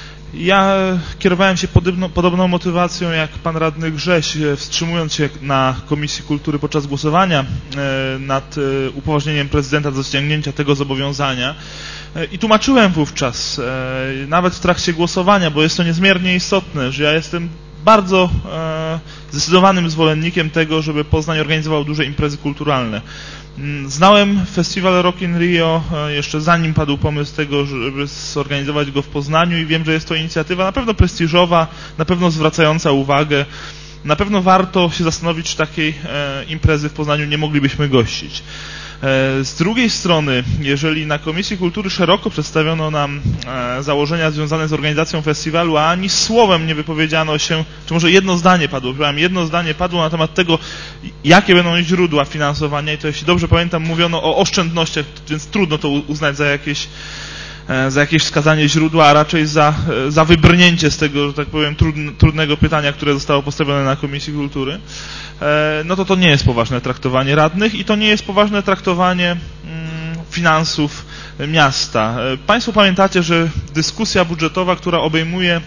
Ja kierowałem się podobną, podobną motywacją jak pan radny Grześ, wstrzymując się na Komisji Kultury podczas głosowania nad upoważnieniem prezydenta do ściągnięcia tego zobowiązania. I tłumaczyłem wówczas, nawet w trakcie głosowania, bo jest to niezmiernie istotne, że ja jestem bardzo zdecydowanym zwolennikiem tego, żeby Poznań organizował duże imprezy kulturalne. Znałem festiwal Rock in Rio jeszcze zanim padł pomysł tego, żeby zorganizować go w Poznaniu i wiem, że jest to inicjatywa na pewno prestiżowa, na pewno zwracająca uwagę. Na pewno warto się zastanowić, czy takiej imprezy w Poznaniu nie moglibyśmy gościć. Z drugiej strony, jeżeli na Komisji Kultury szeroko przedstawiono nam założenia związane z organizacją festiwalu, a ani słowem nie wypowiedziano się, czy może jedno zdanie padło, jedno zdanie padło na temat tego, jakie będą źródła finansowania i to, jeśli dobrze pamiętam, mówiono o oszczędnościach, więc trudno to uznać za jakieś za jakieś wskazanie źródła, a raczej za, za wybrnięcie z tego, że tak powiem, trudnego pytania, które zostało postawione na Komisji Kultury, no to to nie jest poważne traktowanie radnych i to nie jest poważne traktowanie finansów miasta. Państwo pamiętacie, że dyskusja budżetowa, która obejmuje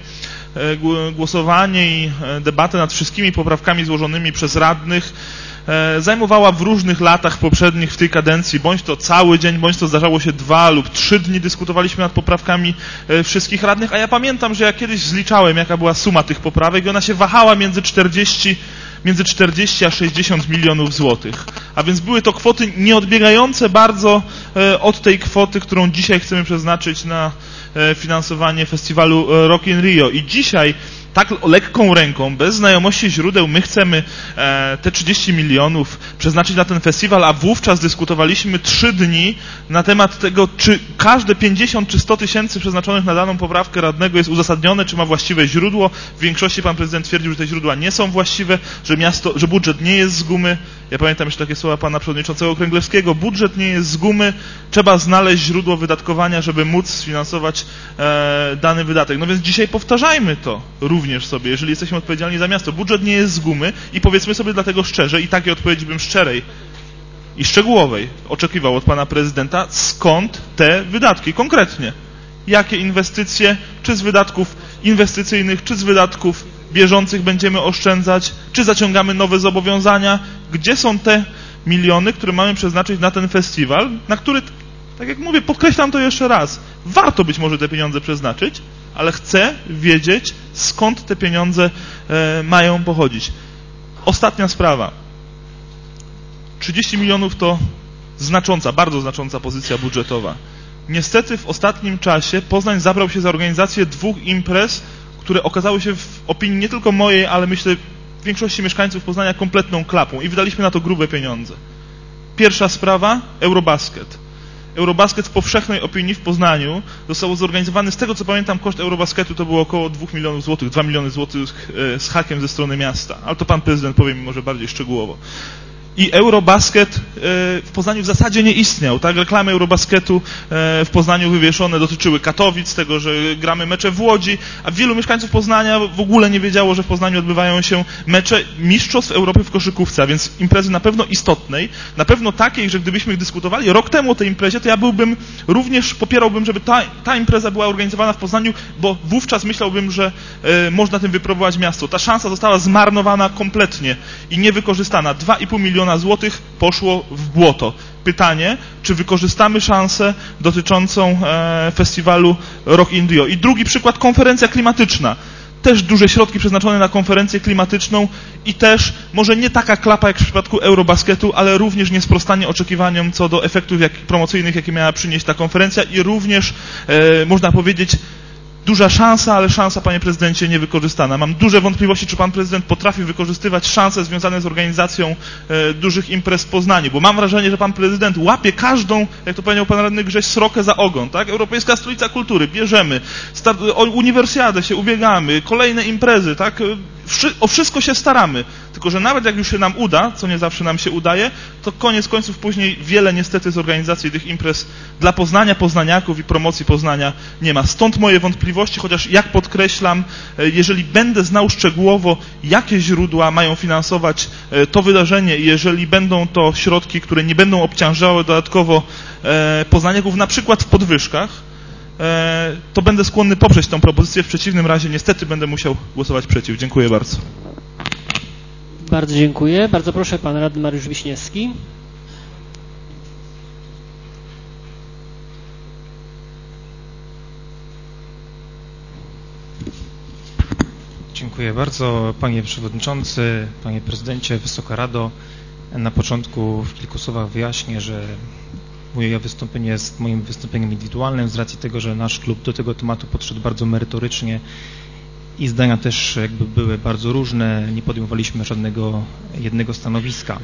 głosowanie i debatę nad wszystkimi poprawkami złożonymi przez radnych, zajmowała w różnych latach poprzednich w tej kadencji, bądź to cały dzień, bądź to zdarzało się dwa lub trzy dni dyskutowaliśmy nad poprawkami wszystkich radnych, a ja pamiętam, że ja kiedyś zliczałem, jaka była suma tych poprawek i ona się wahała między czterdzieści, między czterdzieści a sześćdziesiąt milionów złotych. A więc były to kwoty nieodbiegające bardzo od tej kwoty, którą dzisiaj chcemy przeznaczyć na finansowanie festiwalu Rock in Rio. I dzisiaj tak lekką ręką, bez znajomości źródeł, my chcemy e, te trzydzieści milionów przeznaczyć na ten festiwal, a wówczas dyskutowaliśmy trzy dni na temat tego, czy każde pięćdziesiąt czy sto tysięcy przeznaczonych na daną poprawkę radnego jest uzasadnione, czy ma właściwe źródło. W większości pan prezydent twierdził, że te źródła nie są właściwe, że miasto, że budżet nie jest z gumy. Ja pamiętam jeszcze takie słowa pana przewodniczącego Kręglewskiego. Budżet nie jest z gumy, trzeba znaleźć źródło wydatkowania, żeby móc sfinansować e, dany wydatek. No więc dzisiaj powtarzajmy to również sobie, jeżeli jesteśmy odpowiedzialni za miasto. Budżet nie jest z gumy i powiedzmy sobie dlatego szczerze, i takiej odpowiedzi bym szczerej i szczegółowej oczekiwał od pana prezydenta, skąd te wydatki konkretnie. Jakie inwestycje, czy z wydatków inwestycyjnych, czy z wydatków bieżących będziemy oszczędzać, czy zaciągamy nowe zobowiązania, gdzie są te miliony, które mamy przeznaczyć na ten festiwal, na który, tak jak mówię, podkreślam to jeszcze raz, warto być może te pieniądze przeznaczyć, ale chcę wiedzieć, skąd te pieniądze e, mają pochodzić. Ostatnia sprawa. trzydzieści milionów to znacząca, bardzo znacząca pozycja budżetowa. Niestety w ostatnim czasie Poznań zabrał się za organizację dwóch imprez, które okazały się w opinii nie tylko mojej, ale myślę większości mieszkańców Poznania kompletną klapą i wydaliśmy na to grube pieniądze. Pierwsza sprawa, Eurobasket. Eurobasket w powszechnej opinii w Poznaniu został zorganizowany, z tego co pamiętam, koszt Eurobasketu to było około dwóch milionów złotych, dwa miliony złotych z hakiem ze strony miasta, ale to pan prezydent powie mi może bardziej szczegółowo. I Eurobasket w Poznaniu w zasadzie nie istniał. Tak? Reklamy Eurobasketu w Poznaniu wywieszone dotyczyły Katowic, tego, że gramy mecze w Łodzi, a wielu mieszkańców Poznania w ogóle nie wiedziało, że w Poznaniu odbywają się mecze mistrzostw Europy w koszykówce, a więc imprezy na pewno istotnej, na pewno takiej, że gdybyśmy dyskutowali rok temu o tej imprezie, to ja byłbym, również popierałbym, żeby ta, ta impreza była organizowana w Poznaniu, bo wówczas myślałbym, że e, można tym wypróbować miasto. Ta szansa została zmarnowana kompletnie i niewykorzystana. dwa i pół miliona złotych poszło w błoto. Pytanie, czy wykorzystamy szansę dotyczącą e, festiwalu Rock in Rio. I drugi przykład, konferencja klimatyczna. też duże środki przeznaczone na konferencję klimatyczną i też może nie taka klapa jak w przypadku Eurobasketu, ale również niesprostanie oczekiwaniom co do efektów jak, promocyjnych, jakie miała przynieść ta konferencja i również, e, można powiedzieć, duża szansa, ale szansa, panie prezydencie, niewykorzystana. Mam duże wątpliwości, czy pan prezydent potrafi wykorzystywać szanse związane z organizacją e, dużych imprez w Poznaniu, bo mam wrażenie, że pan prezydent łapie każdą, jak to powiedział pan radny Grześ, srokę za ogon, tak? Europejska Stolica Kultury, bierzemy, start, o uniwersjadę się ubiegamy, kolejne imprezy, tak? Wszy, o wszystko się staramy, tylko że nawet jak już się nam uda, co nie zawsze nam się udaje, to koniec końców później wiele niestety z organizacji tych imprez dla Poznania, poznaniaków i promocji Poznania nie ma. Stąd moje wątpliwości, chociaż jak podkreślam, jeżeli będę znał szczegółowo, jakie źródła mają finansować to wydarzenie i jeżeli będą to środki, które nie będą obciążały dodatkowo poznaniaków, na przykład w podwyżkach, to będę skłonny poprzeć tę propozycję. W przeciwnym razie niestety będę musiał głosować przeciw. Dziękuję bardzo. Bardzo dziękuję. Bardzo proszę, pan radny Mariusz Wiśniewski. Dziękuję bardzo, panie przewodniczący, panie prezydencie, Wysoka Rado. Na początku w kilku słowach wyjaśnię, że moje wystąpienie jest moim wystąpieniem indywidualnym z racji tego, że nasz klub do tego tematu podszedł bardzo merytorycznie i zdania też jakby były bardzo różne, nie podejmowaliśmy żadnego jednego stanowiska.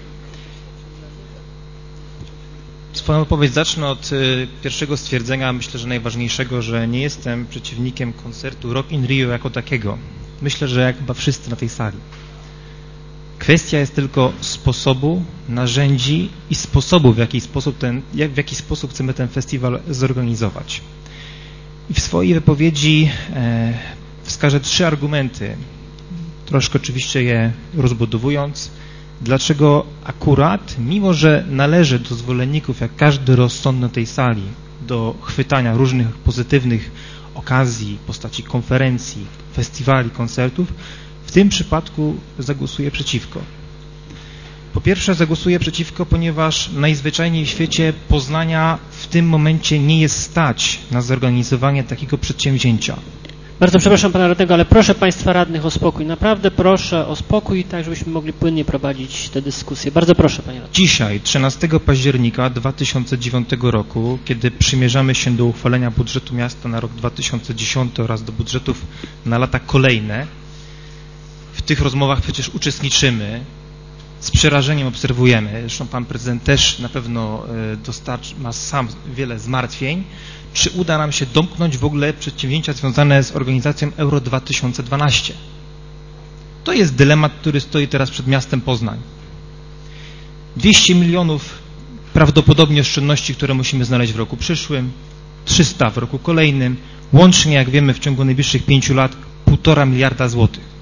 Swoją wypowiedź zacznę od pierwszego stwierdzenia, myślę, że najważniejszego, że nie jestem przeciwnikiem koncertu Rock in Rio jako takiego. Myślę, że jak chyba wszyscy na tej sali. Kwestia jest tylko sposobu, narzędzi i sposobu, w jaki sposób, ten, jak, w jaki sposób chcemy ten festiwal zorganizować. I w swojej wypowiedzi e, wskażę trzy argumenty, troszkę oczywiście je rozbudowując, dlaczego akurat, mimo że należy do zwolenników, jak każdy rozsądny tej sali, do chwytania różnych pozytywnych okazji w postaci konferencji, festiwali, koncertów, w tym przypadku zagłosuję przeciwko. Po pierwsze zagłosuję przeciwko, ponieważ najzwyczajniej w świecie Poznania w tym momencie nie jest stać na zorganizowanie takiego przedsięwzięcia. Bardzo przepraszam pana radnego, ale proszę państwa radnych o spokój. Naprawdę proszę o spokój, tak żebyśmy mogli płynnie prowadzić tę dyskusję. Bardzo proszę, panie radny. Dzisiaj, trzynastego października dwa tysiące dziewiątego roku, kiedy przymierzamy się do uchwalenia budżetu miasta na rok dwa tysiące dziesiąty oraz do budżetów na lata kolejne, w tych rozmowach przecież uczestniczymy, z przerażeniem obserwujemy, zresztą pan prezydent też na pewno dostarczy, ma sam wiele zmartwień, czy uda nam się domknąć w ogóle przedsięwzięcia związane z organizacją Euro dwa tysiące dwanaście. To jest dylemat, który stoi teraz przed miastem Poznań. dwieście milionów prawdopodobnie oszczędności, które musimy znaleźć w roku przyszłym, trzysta w roku kolejnym, łącznie, jak wiemy, w ciągu najbliższych pięciu lat półtora miliarda złotych.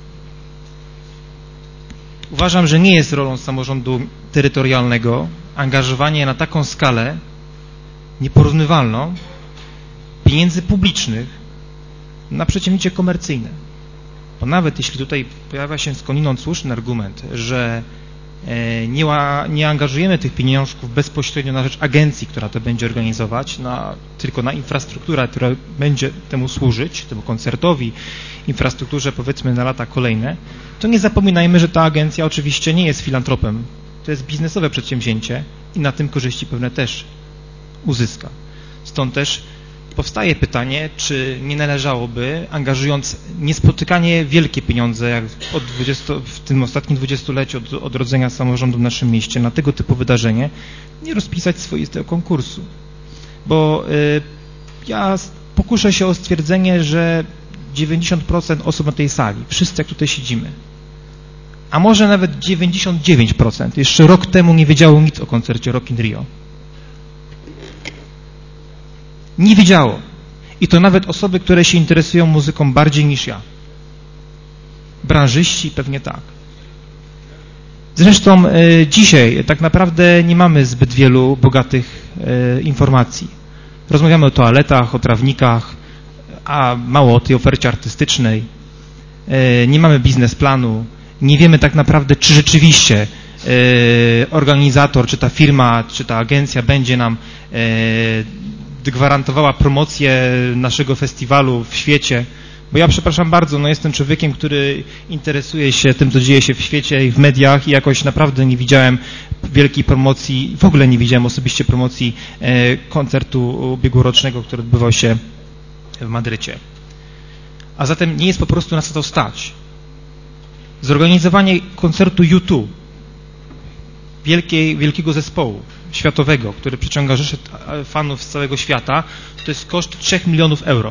Uważam, że nie jest rolą samorządu terytorialnego angażowanie na taką skalę nieporównywalną pieniędzy publicznych na przedsięwzięcie komercyjne. Bo nawet jeśli tutaj pojawia się skądinąd słuszny argument, że nie, nie angażujemy tych pieniążków bezpośrednio na rzecz agencji, która to będzie organizować, na, tylko na infrastrukturę, która będzie temu służyć, temu koncertowi, infrastrukturze powiedzmy na lata kolejne, to nie zapominajmy, że ta agencja oczywiście nie jest filantropem. To jest biznesowe przedsięwzięcie i na tym korzyści pewne też uzyska. Stąd też powstaje pytanie, czy nie należałoby, angażując niespotykanie wielkie pieniądze, jak od dwudziestu, w tym ostatnim dwudziestoleciu od odrodzenia samorządu w naszym mieście, na tego typu wydarzenie, nie rozpisać swoistego konkursu. Bo y, ja pokuszę się o stwierdzenie, że dziewięćdziesiąt procent osób na tej sali, wszyscy jak tutaj siedzimy, a może nawet dziewięćdziesiąt dziewięć procent jeszcze rok temu nie wiedziało nic o koncercie Rock in Rio. Nie wiedziało. I to nawet osoby, które się interesują muzyką bardziej niż ja. Branżyści pewnie tak. Zresztą e, dzisiaj tak naprawdę nie mamy zbyt wielu bogatych e, informacji. Rozmawiamy o toaletach, o trawnikach, a mało o tej ofercie artystycznej. E, nie mamy biznesplanu. Nie wiemy tak naprawdę, czy rzeczywiście e, organizator, czy ta firma, czy ta agencja będzie nam e, gwarantowała promocję naszego festiwalu w świecie, Bo ja, przepraszam bardzo, no jestem człowiekiem, który interesuje się tym, co dzieje się w świecie i w mediach i jakoś naprawdę nie widziałem wielkiej promocji, w ogóle nie widziałem osobiście promocji e, koncertu ubiegłorocznego, który odbywał się w Madrycie. A zatem nie jest po prostu nas to stać. Zorganizowanie koncertu U dwa, wielkiej, wielkiego zespołu światowego, który przyciąga rzesze fanów z całego świata, to jest koszt trzech milionów euro.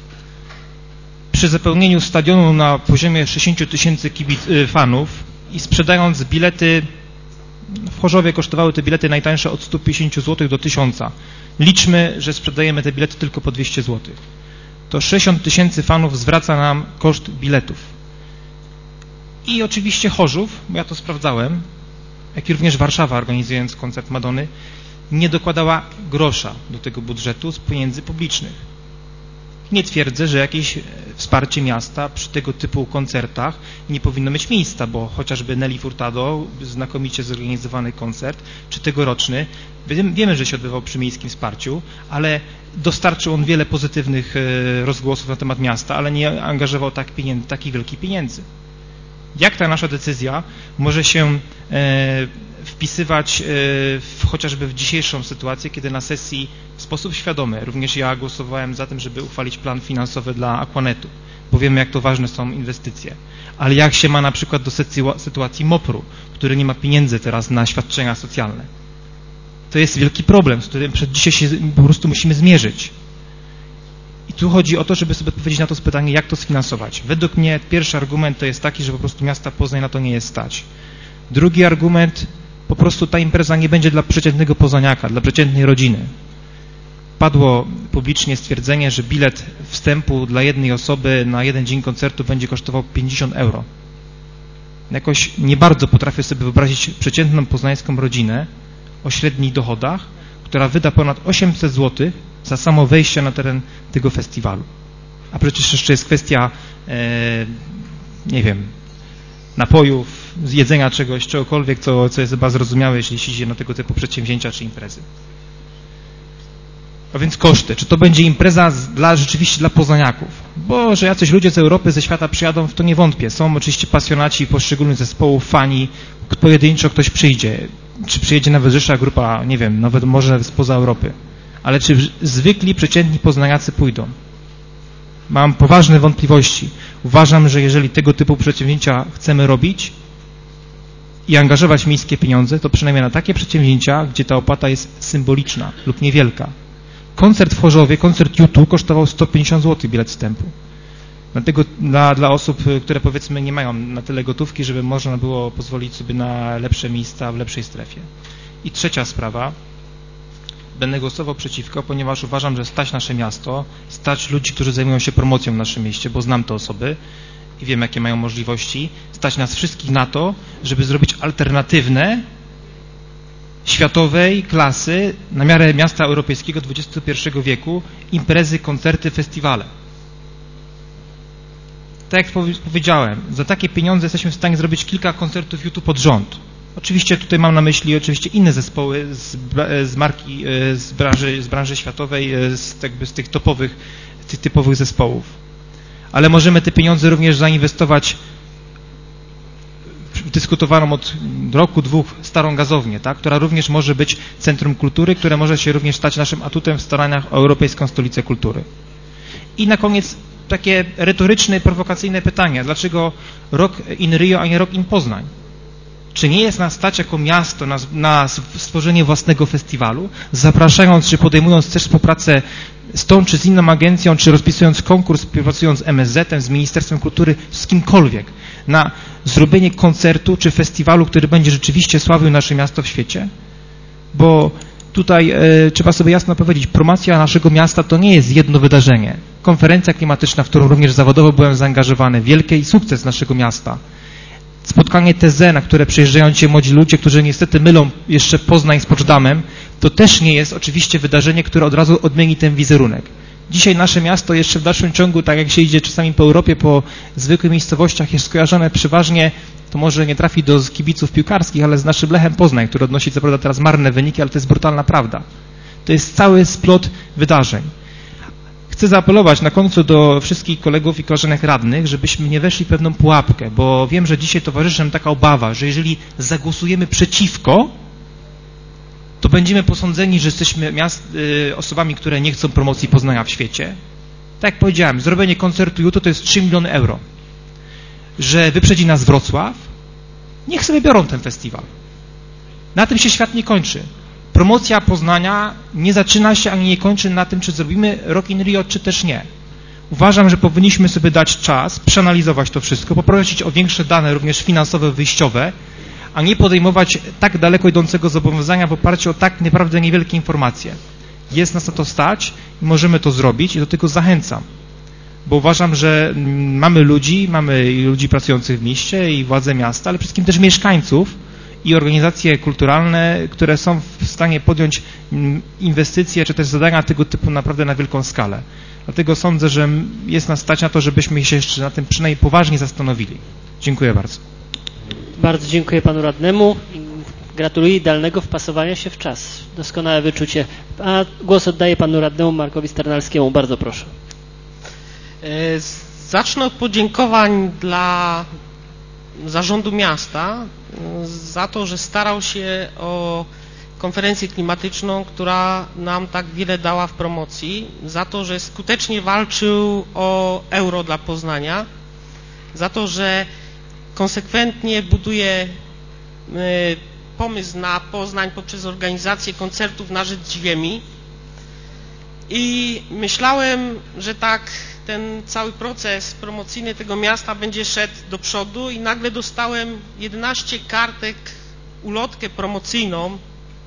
Przy zapełnieniu stadionu na poziomie sześćdziesięciu tysięcy fanów i sprzedając bilety, w Chorzowie kosztowały te bilety najtańsze od stu pięćdziesięciu złotych do tysiąca. Liczmy, że sprzedajemy te bilety tylko po dwieście złotych. To sześćdziesiąt tysięcy fanów zwraca nam koszt biletów. I oczywiście Chorzów, bo ja to sprawdzałem, jak i również Warszawa, organizując koncert Madony, nie dokładała grosza do tego budżetu z pieniędzy publicznych. Nie twierdzę, że jakieś wsparcie miasta przy tego typu koncertach nie powinno mieć miejsca, bo chociażby Nelly Furtado, znakomicie zorganizowany koncert, czy tegoroczny, wiemy, że się odbywał przy miejskim wsparciu, ale dostarczył on wiele pozytywnych rozgłosów na temat miasta, ale nie angażował tak pieniędzy, takich wielkich pieniędzy. Jak ta nasza decyzja może się e, wpisywać e, w, chociażby w dzisiejszą sytuację, kiedy na sesji w sposób świadomy, również ja głosowałem za tym, żeby uchwalić plan finansowy dla Aquanetu, bo wiemy, jak to ważne są inwestycje. Ale jak się ma na przykład do sytuacji MOPR-u, który nie ma pieniędzy teraz na świadczenia socjalne? To jest wielki problem, z którym przed dzisiaj się po prostu musimy zmierzyć. I tu chodzi o to, żeby sobie odpowiedzieć na to pytanie, jak to sfinansować. Według mnie pierwszy argument to jest taki, że po prostu miasta Poznań na to nie jest stać. Drugi argument, po prostu ta impreza nie będzie dla przeciętnego poznaniaka, dla przeciętnej rodziny. Padło publicznie stwierdzenie, że bilet wstępu dla jednej osoby na jeden dzień koncertu będzie kosztował pięćdziesiąt euro. Jakoś nie bardzo potrafię sobie wyobrazić przeciętną poznańską rodzinę o średnich dochodach, która wyda ponad osiemset złotych za samo wejście na teren tego festiwalu. A przecież jeszcze jest kwestia, e, nie wiem, napojów, jedzenia czegoś, czegokolwiek, co, co jest chyba zrozumiałe, jeśli się idzie na tego typu przedsięwzięcia czy imprezy. A więc koszty. Czy to będzie impreza dla, rzeczywiście dla poznaniaków? Bo że jacyś ludzie z Europy, ze świata przyjadą, w to nie wątpię. Są oczywiście pasjonaci poszczególnych zespołów, fani, pojedynczo ktoś przyjdzie. Czy przyjedzie nawet Rzesza grupa, nie wiem, nawet może spoza Europy. Ale czy zwykli, przeciętni poznaniacy pójdą? Mam poważne wątpliwości. Uważam, że jeżeli tego typu przedsięwzięcia chcemy robić i angażować miejskie pieniądze, to przynajmniej na takie przedsięwzięcia, gdzie ta opłata jest symboliczna lub niewielka. Koncert w Chorzowie, koncert U dwa kosztował sto pięćdziesiąt złotych bilet wstępu. Dlatego dla, dla osób, które powiedzmy nie mają na tyle gotówki, żeby można było pozwolić sobie na lepsze miejsca w lepszej strefie. I trzecia sprawa. Będę głosował przeciwko, ponieważ uważam, że stać nasze miasto, stać ludzi, którzy zajmują się promocją w naszym mieście, bo znam te osoby i wiem, jakie mają możliwości, stać nas wszystkich na to, żeby zrobić alternatywne, światowej klasy, na miarę miasta europejskiego dwudziestego pierwszego wieku, imprezy, koncerty, festiwale. Tak jak powiedziałem, za takie pieniądze jesteśmy w stanie zrobić kilka koncertów U dwa pod rząd. Oczywiście tutaj mam na myśli oczywiście inne zespoły z, z marki, z branży, z branży światowej, z, jakby z tych topowych, tych typowych zespołów. Ale możemy te pieniądze również zainwestować w dyskutowaną od roku, dwóch starą gazownię, tak? Która również może być centrum kultury, które może się również stać naszym atutem w staraniach o Europejską Stolicę Kultury. I na koniec takie retoryczne, prowokacyjne pytanie. Dlaczego Rock in Rio, a nie Rock in Poznań? Czy nie jest nas stać jako miasto na, na stworzenie własnego festiwalu, zapraszając czy podejmując też współpracę z tą czy z inną agencją, czy rozpisując konkurs, współpracując z M S Z-em, z Ministerstwem Kultury, z kimkolwiek, na zrobienie koncertu czy festiwalu, który będzie rzeczywiście sławił nasze miasto w świecie? Bo tutaj e, trzeba sobie jasno powiedzieć, promocja naszego miasta to nie jest jedno wydarzenie. Konferencja klimatyczna, w którą również zawodowo byłem zaangażowany, wielki sukces naszego miasta. Spotkanie T Z, na które przyjeżdżają ci młodzi ludzie, którzy niestety mylą jeszcze Poznań z Poczdamem, to też nie jest oczywiście wydarzenie, które od razu odmieni ten wizerunek. Dzisiaj nasze miasto jeszcze w dalszym ciągu, tak jak się idzie czasami po Europie, po zwykłych miejscowościach, jest skojarzone przeważnie, to może nie trafi do kibiców piłkarskich, ale z naszym Lechem Poznań, który odnosi co prawda teraz marne wyniki, ale to jest brutalna prawda. To jest cały splot wydarzeń. chcę zaapelować na końcu do wszystkich kolegów i koleżanek radnych, żebyśmy nie weszli w pewną pułapkę, bo wiem, że dzisiaj towarzyszy nam taka obawa, że jeżeli zagłosujemy przeciwko, to będziemy posądzeni, że jesteśmy miast, y, osobami, które nie chcą promocji Poznania w świecie. Tak jak powiedziałem, zrobienie koncertu jutro to jest trzy miliony euro. Że wyprzedzi nas Wrocław, niech sobie biorą ten festiwal. Na tym się świat nie kończy. Promocja Poznania nie zaczyna się ani nie kończy na tym, czy zrobimy Rock in Rio, czy też nie. Uważam, że powinniśmy sobie dać czas, przeanalizować to wszystko, poprosić o większe dane, również finansowe, wyjściowe, a nie podejmować tak daleko idącego zobowiązania w oparciu o tak naprawdę niewielkie informacje. Jest nas na to stać i możemy to zrobić i do tego zachęcam. Bo uważam, że mamy ludzi, mamy ludzi pracujących w mieście i władze miasta, ale przede wszystkim też mieszkańców i organizacje kulturalne, które są w stanie podjąć inwestycje czy też zadania tego typu naprawdę na wielką skalę. Dlatego sądzę, że jest nas stać na to, żebyśmy się jeszcze na tym przynajmniej poważnie zastanowili. Dziękuję bardzo. Bardzo dziękuję panu radnemu. Gratuluję idealnego wpasowania się w czas. Doskonałe wyczucie. A głos oddaję panu radnemu Markowi Sternalskiemu. Bardzo proszę. Zacznę od podziękowań dla zarządu miasta za to, że starał się o konferencję klimatyczną, która nam tak wiele dała w promocji, za to, że skutecznie walczył o euro dla Poznania, za to, że konsekwentnie buduje pomysł na Poznań poprzez organizację koncertów na rzecz ziemi. I myślałem, że tak ten cały proces promocyjny tego miasta będzie szedł do przodu i nagle dostałem jedenaście kartek, ulotkę promocyjną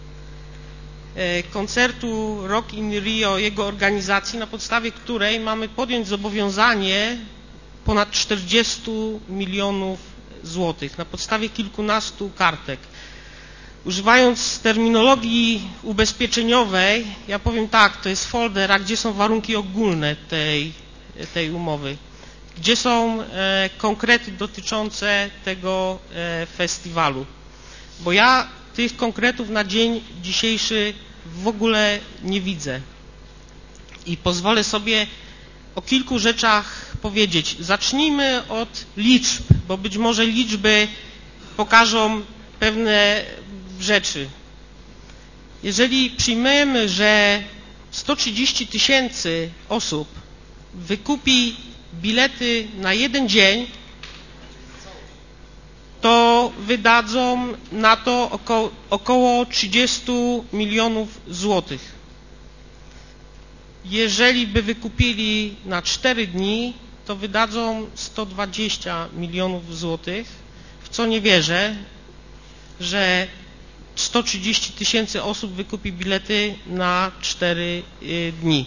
koncertu Rock in Rio, jego organizacji, na podstawie której mamy podjąć zobowiązanie ponad czterdziestu milionów złotych, na podstawie kilkunastu kartek. Używając terminologii ubezpieczeniowej, ja powiem tak, to jest folder, a gdzie są warunki ogólne tej, tej umowy? Gdzie są e, konkrety dotyczące tego e, festiwalu? Bo ja tych konkretów na dzień dzisiejszy w ogóle nie widzę. I pozwolę sobie o kilku rzeczach powiedzieć. Zacznijmy od liczb, bo być może liczby pokażą pewne rzeczy. Jeżeli przyjmiemy, że sto trzydzieści tysięcy osób wykupi bilety na jeden dzień, to wydadzą na to około, około trzydzieści milionów złotych. Jeżeli by wykupili na cztery dni, to wydadzą sto dwadzieścia milionów złotych, w co nie wierzę, że sto trzydzieści tysięcy osób wykupi bilety na cztery dni.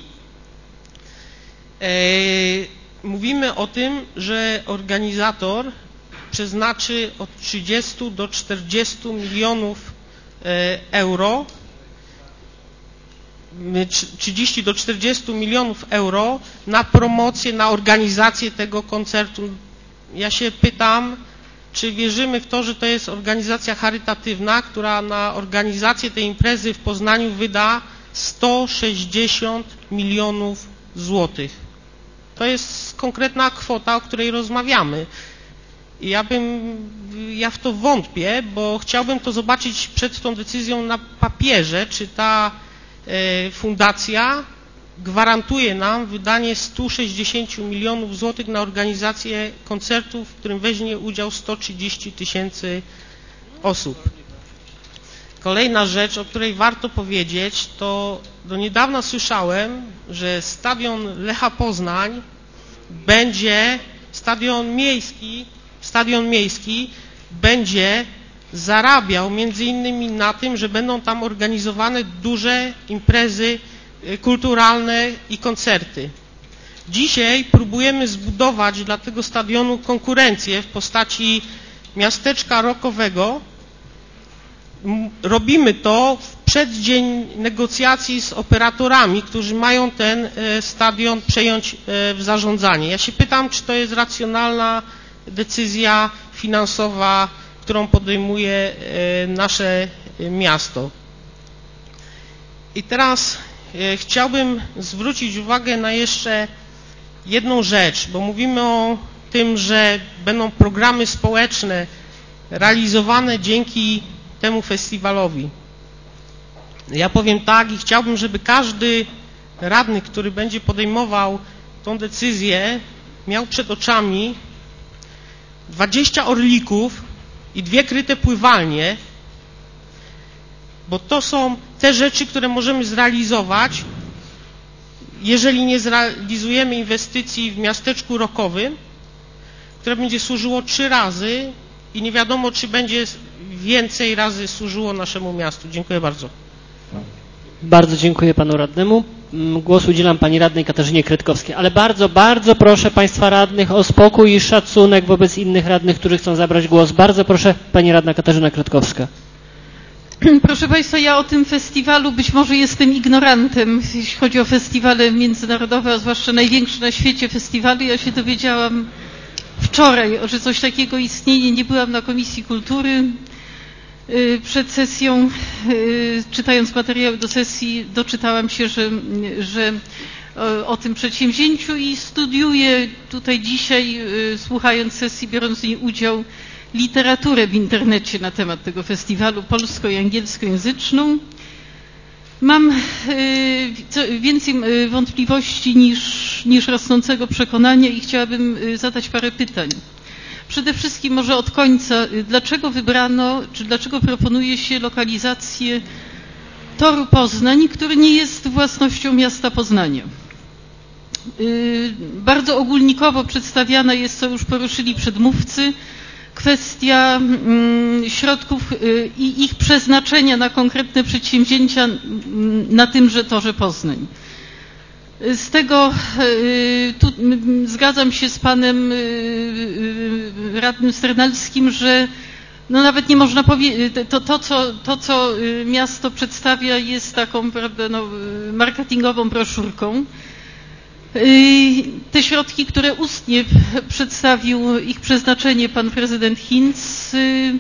Mówimy o tym, że organizator przeznaczy od trzydziestu do czterdziestu milionów euro, trzydzieści do czterdziestu milionów euro na promocję, na organizację tego koncertu. Ja się pytam, czy wierzymy w to, że to jest organizacja charytatywna, która na organizację tej imprezy w Poznaniu wyda sto sześćdziesiąt milionów złotych. To jest konkretna kwota, o której rozmawiamy. I ja bym, ja w to wątpię, bo chciałbym to zobaczyć przed tą decyzją na papierze, czy ta e, fundacja gwarantuje nam wydanie stu sześćdziesięciu milionów złotych na organizację koncertu, w którym weźmie udział sto trzydzieści tysięcy osób. Kolejna rzecz, o której warto powiedzieć, to do niedawna słyszałem, że stadion Lecha Poznań będzie, stadion miejski, stadion miejski będzie zarabiał między innymi na tym, że będą tam organizowane duże imprezy kulturalne i koncerty. Dzisiaj próbujemy zbudować dla tego stadionu konkurencję w postaci miasteczka rockowego. Robimy to w przeddzień negocjacji z operatorami, którzy mają ten stadion przejąć w zarządzanie. Ja się pytam, czy to jest racjonalna decyzja finansowa, którą podejmuje nasze miasto. I teraz e, chciałbym zwrócić uwagę na jeszcze jedną rzecz, bo mówimy o tym, że będą programy społeczne realizowane dzięki temu festiwalowi. Ja powiem tak i chciałbym, żeby każdy radny, który będzie podejmował tą decyzję, miał przed oczami dwadzieścia orlików i dwie kryte pływalnie, bo to są te rzeczy, które możemy zrealizować, jeżeli nie zrealizujemy inwestycji w miasteczku rockowym, które będzie służyło trzy razy i nie wiadomo, czy będzie więcej razy służyło naszemu miastu. Dziękuję bardzo. Bardzo dziękuję panu radnemu. Głos udzielam pani radnej Katarzynie Kretkowskiej, ale bardzo, bardzo proszę państwa radnych o spokój i szacunek wobec innych radnych, którzy chcą zabrać głos. Bardzo proszę, pani radna Katarzyna Kretkowska. Proszę państwa, ja o tym festiwalu być może jestem ignorantem, jeśli chodzi o festiwale międzynarodowe, a zwłaszcza największe na świecie festiwale. Ja się dowiedziałam wczoraj, że coś takiego istnieje. Nie byłam na Komisji Kultury. Przed sesją, czytając materiały do sesji, doczytałam się, że, że o, o tym przedsięwzięciu i studiuję tutaj dzisiaj, słuchając sesji, biorąc w niej udział, literaturę w internecie na temat tego festiwalu, polsko- i angielskojęzyczną. Mam więcej wątpliwości niż, niż rosnącego przekonania i chciałabym zadać parę pytań. Przede wszystkim może od końca, dlaczego wybrano, czy dlaczego proponuje się lokalizację toru Poznań, który nie jest własnością miasta Poznania. Bardzo ogólnikowo przedstawiana jest, co już poruszyli przedmówcy, kwestia środków i ich przeznaczenia na konkretne przedsięwzięcia na tymże torze Poznań. Z tego tu zgadzam się z panem radnym Sternalskim, że no nawet nie można powiedzieć, to, to, co, to co miasto przedstawia jest taką, prawda, no, marketingową broszurką. Te środki, które ustnie przedstawił ich przeznaczenie pan prezydent Hinz,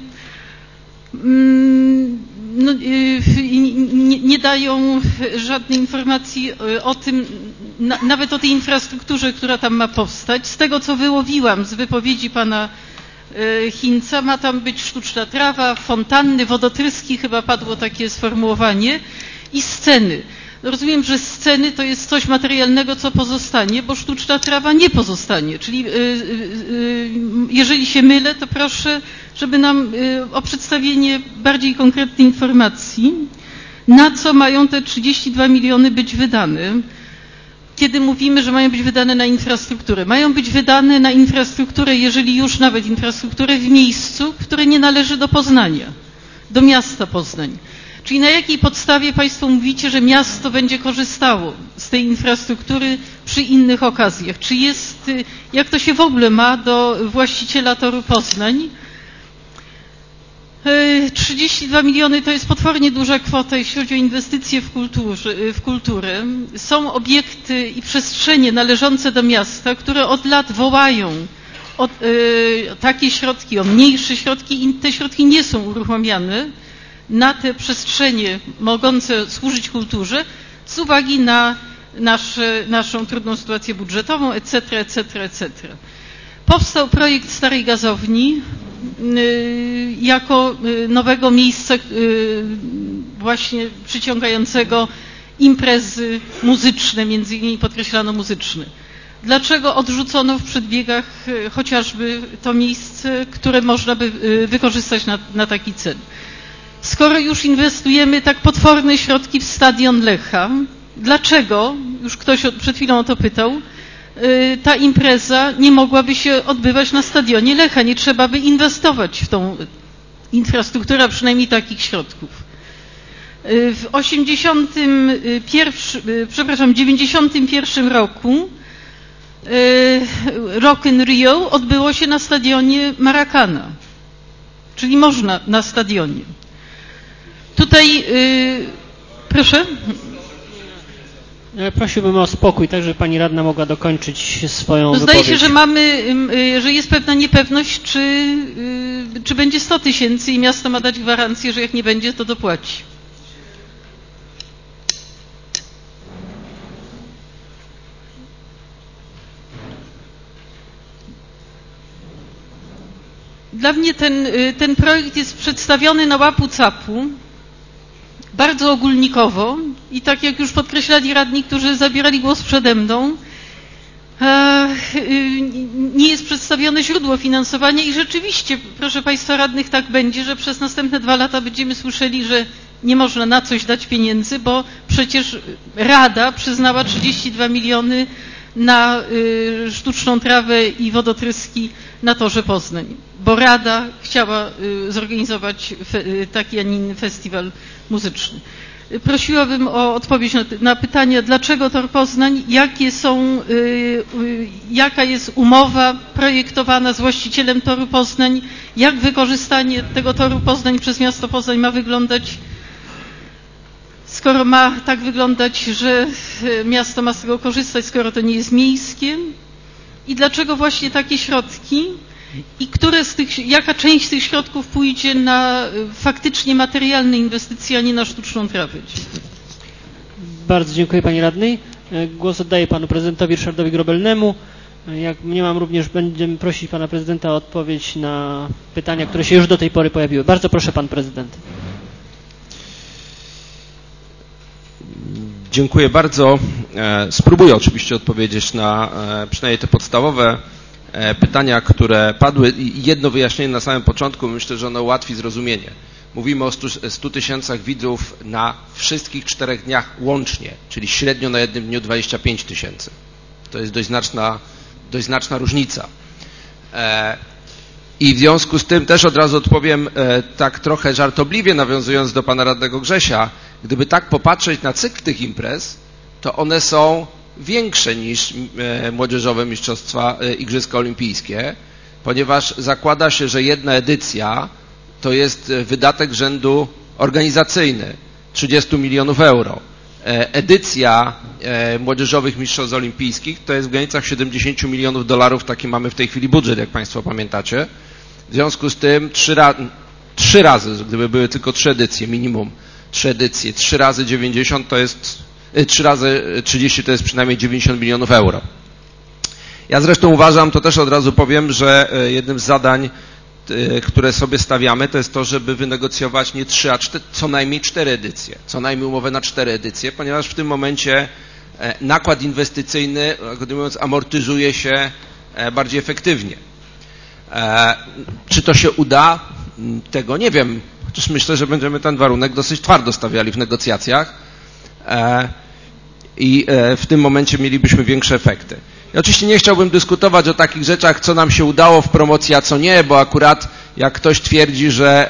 no, nie, nie dają żadnej informacji o tym, na, nawet o tej infrastrukturze, która tam ma powstać. Z tego, co wyłowiłam z wypowiedzi pana Hinza, ma tam być sztuczna trawa, fontanny, wodotryski, chyba padło takie sformułowanie, i sceny. Rozumiem, że sceny to jest coś materialnego, co pozostanie, bo sztuczna trawa nie pozostanie. Czyli jeżeli się mylę, to proszę, żeby nam o przedstawienie bardziej konkretnej informacji, na co mają te trzydzieści dwa miliony być wydane, kiedy mówimy, że mają być wydane na infrastrukturę. Mają być wydane na infrastrukturę, jeżeli już nawet infrastrukturę w miejscu, które nie należy do Poznania, do miasta Poznań. Czyli na jakiej podstawie państwo mówicie, że miasto będzie korzystało z tej infrastruktury przy innych okazjach? Czy jest, jak to się w ogóle ma do właściciela toru Poznań? trzydzieści dwa miliony to jest potwornie duża kwota, jeśli chodzi o inwestycje w, kulturze, w kulturę. Są obiekty i przestrzenie należące do miasta, które od lat wołają o takie środki, o mniejsze środki i te środki nie są uruchamiane na te przestrzenie mogące służyć kulturze z uwagi na nasze, naszą trudną sytuację budżetową, et cetera, et cetera, et cetera. Powstał projekt Starej Gazowni y, jako y, nowego miejsca y, właśnie przyciągającego imprezy muzyczne, między innymi podkreślano muzyczne. Dlaczego odrzucono w przedbiegach y, chociażby to miejsce, które można by y, wykorzystać na, na taki cel? Skoro już inwestujemy tak potworne środki w stadion Lecha, dlaczego, już ktoś przed chwilą o to pytał, ta impreza nie mogłaby się odbywać na stadionie Lecha? Nie trzeba by inwestować w tą infrastrukturę, a przynajmniej takich środków. W osiemdziesiątym pierwszym, przepraszam, dziewięćdziesiątym pierwszym roku Rock in Rio odbyło się na stadionie Maracana, czyli można na stadionie. Tutaj, yy, proszę. Prosiłbym o spokój, tak żeby pani radna mogła dokończyć swoją no wypowiedź. Zdaje się, że mamy, yy, że jest pewna niepewność, czy, yy, czy będzie sto tysięcy i miasto ma dać gwarancję, że jak nie będzie, to dopłaci. Dla mnie ten, ten projekt jest przedstawiony na łapu-capu, bardzo ogólnikowo i tak jak już podkreślali radni, którzy zabierali głos przede mną, nie jest przedstawione źródło finansowania i rzeczywiście, proszę Państwa radnych, tak będzie, że przez następne dwa lata będziemy słyszeli, że nie można na coś dać pieniędzy, bo przecież Rada przyznała trzydzieści dwa miliony na y, sztuczną trawę i wodotryski na Torze Poznań, bo Rada chciała y, zorganizować fe, y, taki, a nie inny festiwal muzyczny. Prosiłabym o odpowiedź na, na pytania, dlaczego Tor Poznań, jakie są, y, y, jaka jest umowa projektowana z właścicielem Toru Poznań, jak wykorzystanie tego Toru Poznań przez miasto Poznań ma wyglądać, skoro ma tak wyglądać, że miasto ma z tego korzystać, skoro to nie jest miejskie i dlaczego właśnie takie środki i które z tych, jaka część z tych środków pójdzie na faktycznie materialne inwestycje, a nie na sztuczną trawę. Bardzo dziękuję Pani Radnej. Głos oddaję Panu Prezydentowi Ryszardowi Grobelnemu. Jak mniemam, również będziemy prosić Pana Prezydenta o odpowiedź na pytania, które się już do tej pory pojawiły. Bardzo proszę Pan Prezydent. Dziękuję bardzo. Spróbuję oczywiście odpowiedzieć na przynajmniej te podstawowe pytania, które padły. Jedno wyjaśnienie na samym początku, myślę, że ono ułatwi zrozumienie. Mówimy o stu tysiącach widzów na wszystkich czterech dniach łącznie, czyli średnio na jednym dniu dwadzieścia pięć tysięcy. To jest dość znaczna, dość znaczna różnica. I w związku z tym też od razu odpowiem tak trochę żartobliwie, nawiązując do pana radnego Grzesia. Gdyby tak popatrzeć na cykl tych imprez, to one są większe niż młodzieżowe mistrzostwa Igrzyska Olimpijskie, ponieważ zakłada się, że jedna edycja to jest wydatek rzędu organizacyjny trzydzieści milionów euro. Edycja młodzieżowych mistrzostw olimpijskich to jest w granicach siedemdziesiąt milionów dolarów, taki mamy w tej chwili budżet, jak Państwo pamiętacie. W związku z tym trzy, ra trzy razy, gdyby były tylko trzy edycje, minimum trzy edycje, trzy razy dziewięćdziesiąt to jest, trzy razy trzydzieści to jest przynajmniej dziewięćdziesiąt milionów euro. Ja zresztą uważam, to też od razu powiem, że jednym z zadań, które sobie stawiamy, to jest to, żeby wynegocjować nie trzy, a cztery, co najmniej cztery edycje, co najmniej umowę na cztery edycje, ponieważ w tym momencie nakład inwestycyjny, krótko mówiąc, amortyzuje się bardziej efektywnie. Czy to się uda? Tego nie wiem. Chociaż myślę, że będziemy ten warunek dosyć twardo stawiali w negocjacjach i w tym momencie mielibyśmy większe efekty. Ja oczywiście nie chciałbym dyskutować o takich rzeczach, co nam się udało w promocji, a co nie, bo akurat jak ktoś twierdzi, że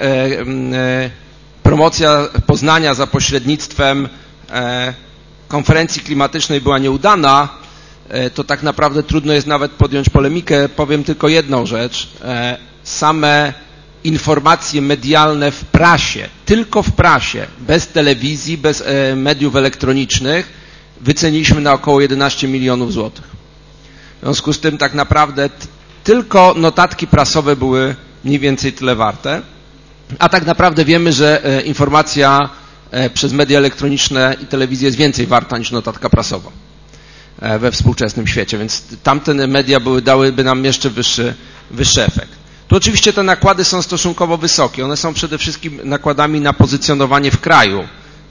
promocja Poznania za pośrednictwem konferencji klimatycznej była nieudana, to tak naprawdę trudno jest nawet podjąć polemikę. Powiem tylko jedną rzecz. Same informacje medialne w prasie, tylko w prasie, bez telewizji, bez mediów elektronicznych, wyceniliśmy na około jedenaście milionów złotych. W związku z tym tak naprawdę tylko notatki prasowe były mniej więcej tyle warte, a tak naprawdę wiemy, że informacja przez media elektroniczne i telewizję jest więcej warta niż notatka prasowa we współczesnym świecie, więc tamte media były, dałyby nam jeszcze wyższy, wyższy efekt. Tu oczywiście te nakłady są stosunkowo wysokie. One są przede wszystkim nakładami na pozycjonowanie w kraju.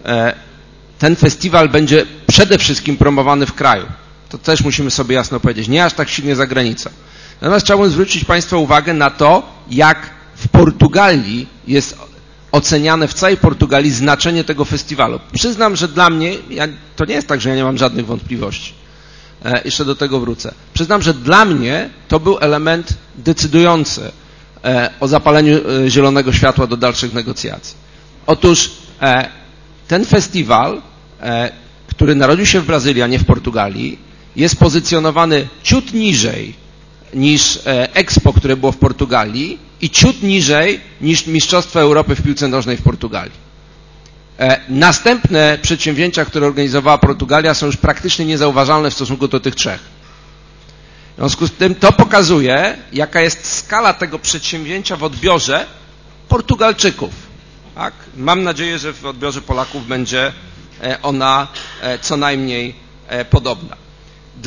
Ten festiwal będzie przede wszystkim promowany w kraju. To też musimy sobie jasno powiedzieć. Nie aż tak silnie za granicą. Natomiast chciałbym zwrócić Państwa uwagę na to, jak w Portugalii jest oceniane w całej Portugalii znaczenie tego festiwalu. Przyznam, że dla mnie, ja, to nie jest tak, że ja nie mam żadnych wątpliwości. E, jeszcze do tego wrócę. Przyznam, że dla mnie to był element decydujący e, o zapaleniu e, zielonego światła do dalszych negocjacji. Otóż e, ten festiwal, e, który narodził się w Brazylii, a nie w Portugalii, jest pozycjonowany ciut niżej niż e, Expo, które było w Portugalii i ciut niżej niż Mistrzostwa Europy w piłce nożnej w Portugalii. E, następne przedsięwzięcia, które organizowała Portugalia, są już praktycznie niezauważalne w stosunku do tych trzech. W związku z tym to pokazuje, jaka jest skala tego przedsięwzięcia w odbiorze Portugalczyków. Tak? Mam nadzieję, że w odbiorze Polaków będzie ona co najmniej podobna.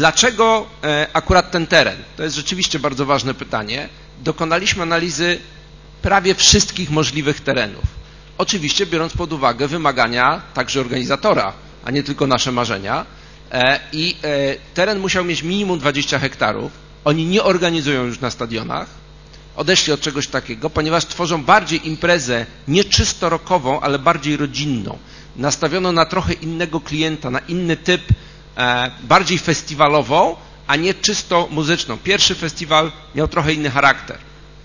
Dlaczego akurat ten teren? To jest rzeczywiście bardzo ważne pytanie. Dokonaliśmy analizy prawie wszystkich możliwych terenów. Oczywiście biorąc pod uwagę wymagania także organizatora, a nie tylko nasze marzenia. I teren musiał mieć minimum dwadzieścia hektarów. Oni nie organizują już na stadionach. Odeszli od czegoś takiego, ponieważ tworzą bardziej imprezę nie czysto rockową, ale bardziej rodzinną. Nastawiono na trochę innego klienta, na inny typ, bardziej festiwalową, a nie czysto muzyczną. Pierwszy festiwal miał trochę inny charakter.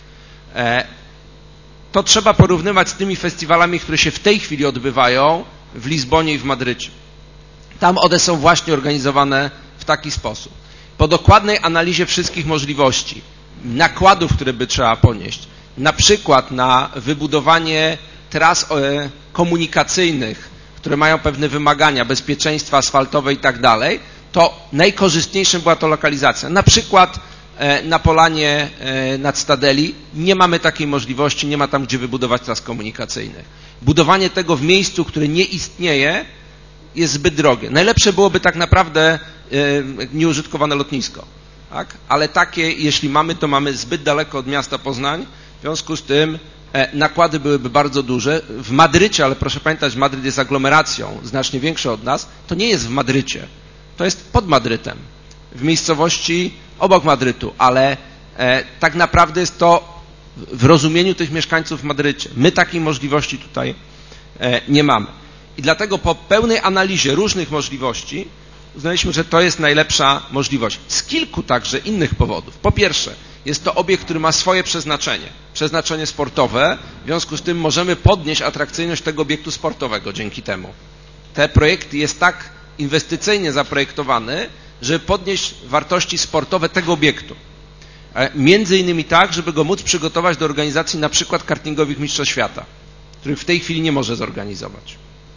To trzeba porównywać z tymi festiwalami, które się w tej chwili odbywają w Lizbonie i w Madrycie. Tam one są właśnie organizowane w taki sposób. Po dokładnej analizie wszystkich możliwości, nakładów, które by trzeba ponieść, na przykład na wybudowanie tras komunikacyjnych, które mają pewne wymagania, bezpieczeństwa asfaltowe i tak dalej, to najkorzystniejszym była to lokalizacja. Na przykład na Polanie nad Stadeli nie mamy takiej możliwości, nie ma tam gdzie wybudować tras komunikacyjnych. Budowanie tego w miejscu, które nie istnieje, jest zbyt drogie. Najlepsze byłoby tak naprawdę nieużytkowane lotnisko. Tak? Ale takie, jeśli mamy, to mamy zbyt daleko od miasta Poznań, w związku z tym nakłady byłyby bardzo duże. W Madrycie, ale proszę pamiętać, Madryt jest aglomeracją, znacznie większą od nas, to nie jest w Madrycie, to jest pod Madrytem, w miejscowości obok Madrytu, ale e, tak naprawdę jest to w rozumieniu tych mieszkańców w Madrycie. My takiej możliwości tutaj e, nie mamy. I dlatego po pełnej analizie różnych możliwości uznaliśmy, że to jest najlepsza możliwość. Z kilku także innych powodów. Po pierwsze, jest to obiekt, który ma swoje przeznaczenie. Przeznaczenie sportowe, w związku z tym możemy podnieść atrakcyjność tego obiektu sportowego dzięki temu. Te projekty jest tak inwestycyjnie zaprojektowany, żeby podnieść wartości sportowe tego obiektu. Między innymi tak, żeby go móc przygotować do organizacji na przykład kartingowych mistrzostw świata, których w tej chwili nie może zorganizować.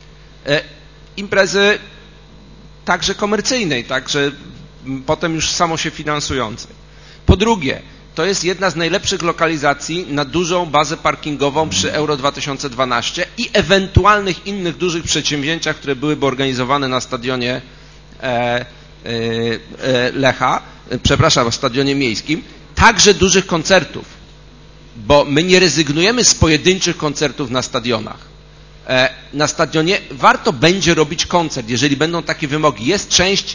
Imprezy także komercyjnej, także potem już samo się finansującej. Po drugie, to jest jedna z najlepszych lokalizacji na dużą bazę parkingową przy Euro dwa tysiące dwanaście i ewentualnych innych dużych przedsięwzięciach, które byłyby organizowane na stadionie e, Lecha, przepraszam, w stadionie miejskim, także dużych koncertów, bo my nie rezygnujemy z pojedynczych koncertów na stadionach. Na stadionie warto będzie robić koncert, jeżeli będą takie wymogi. Jest część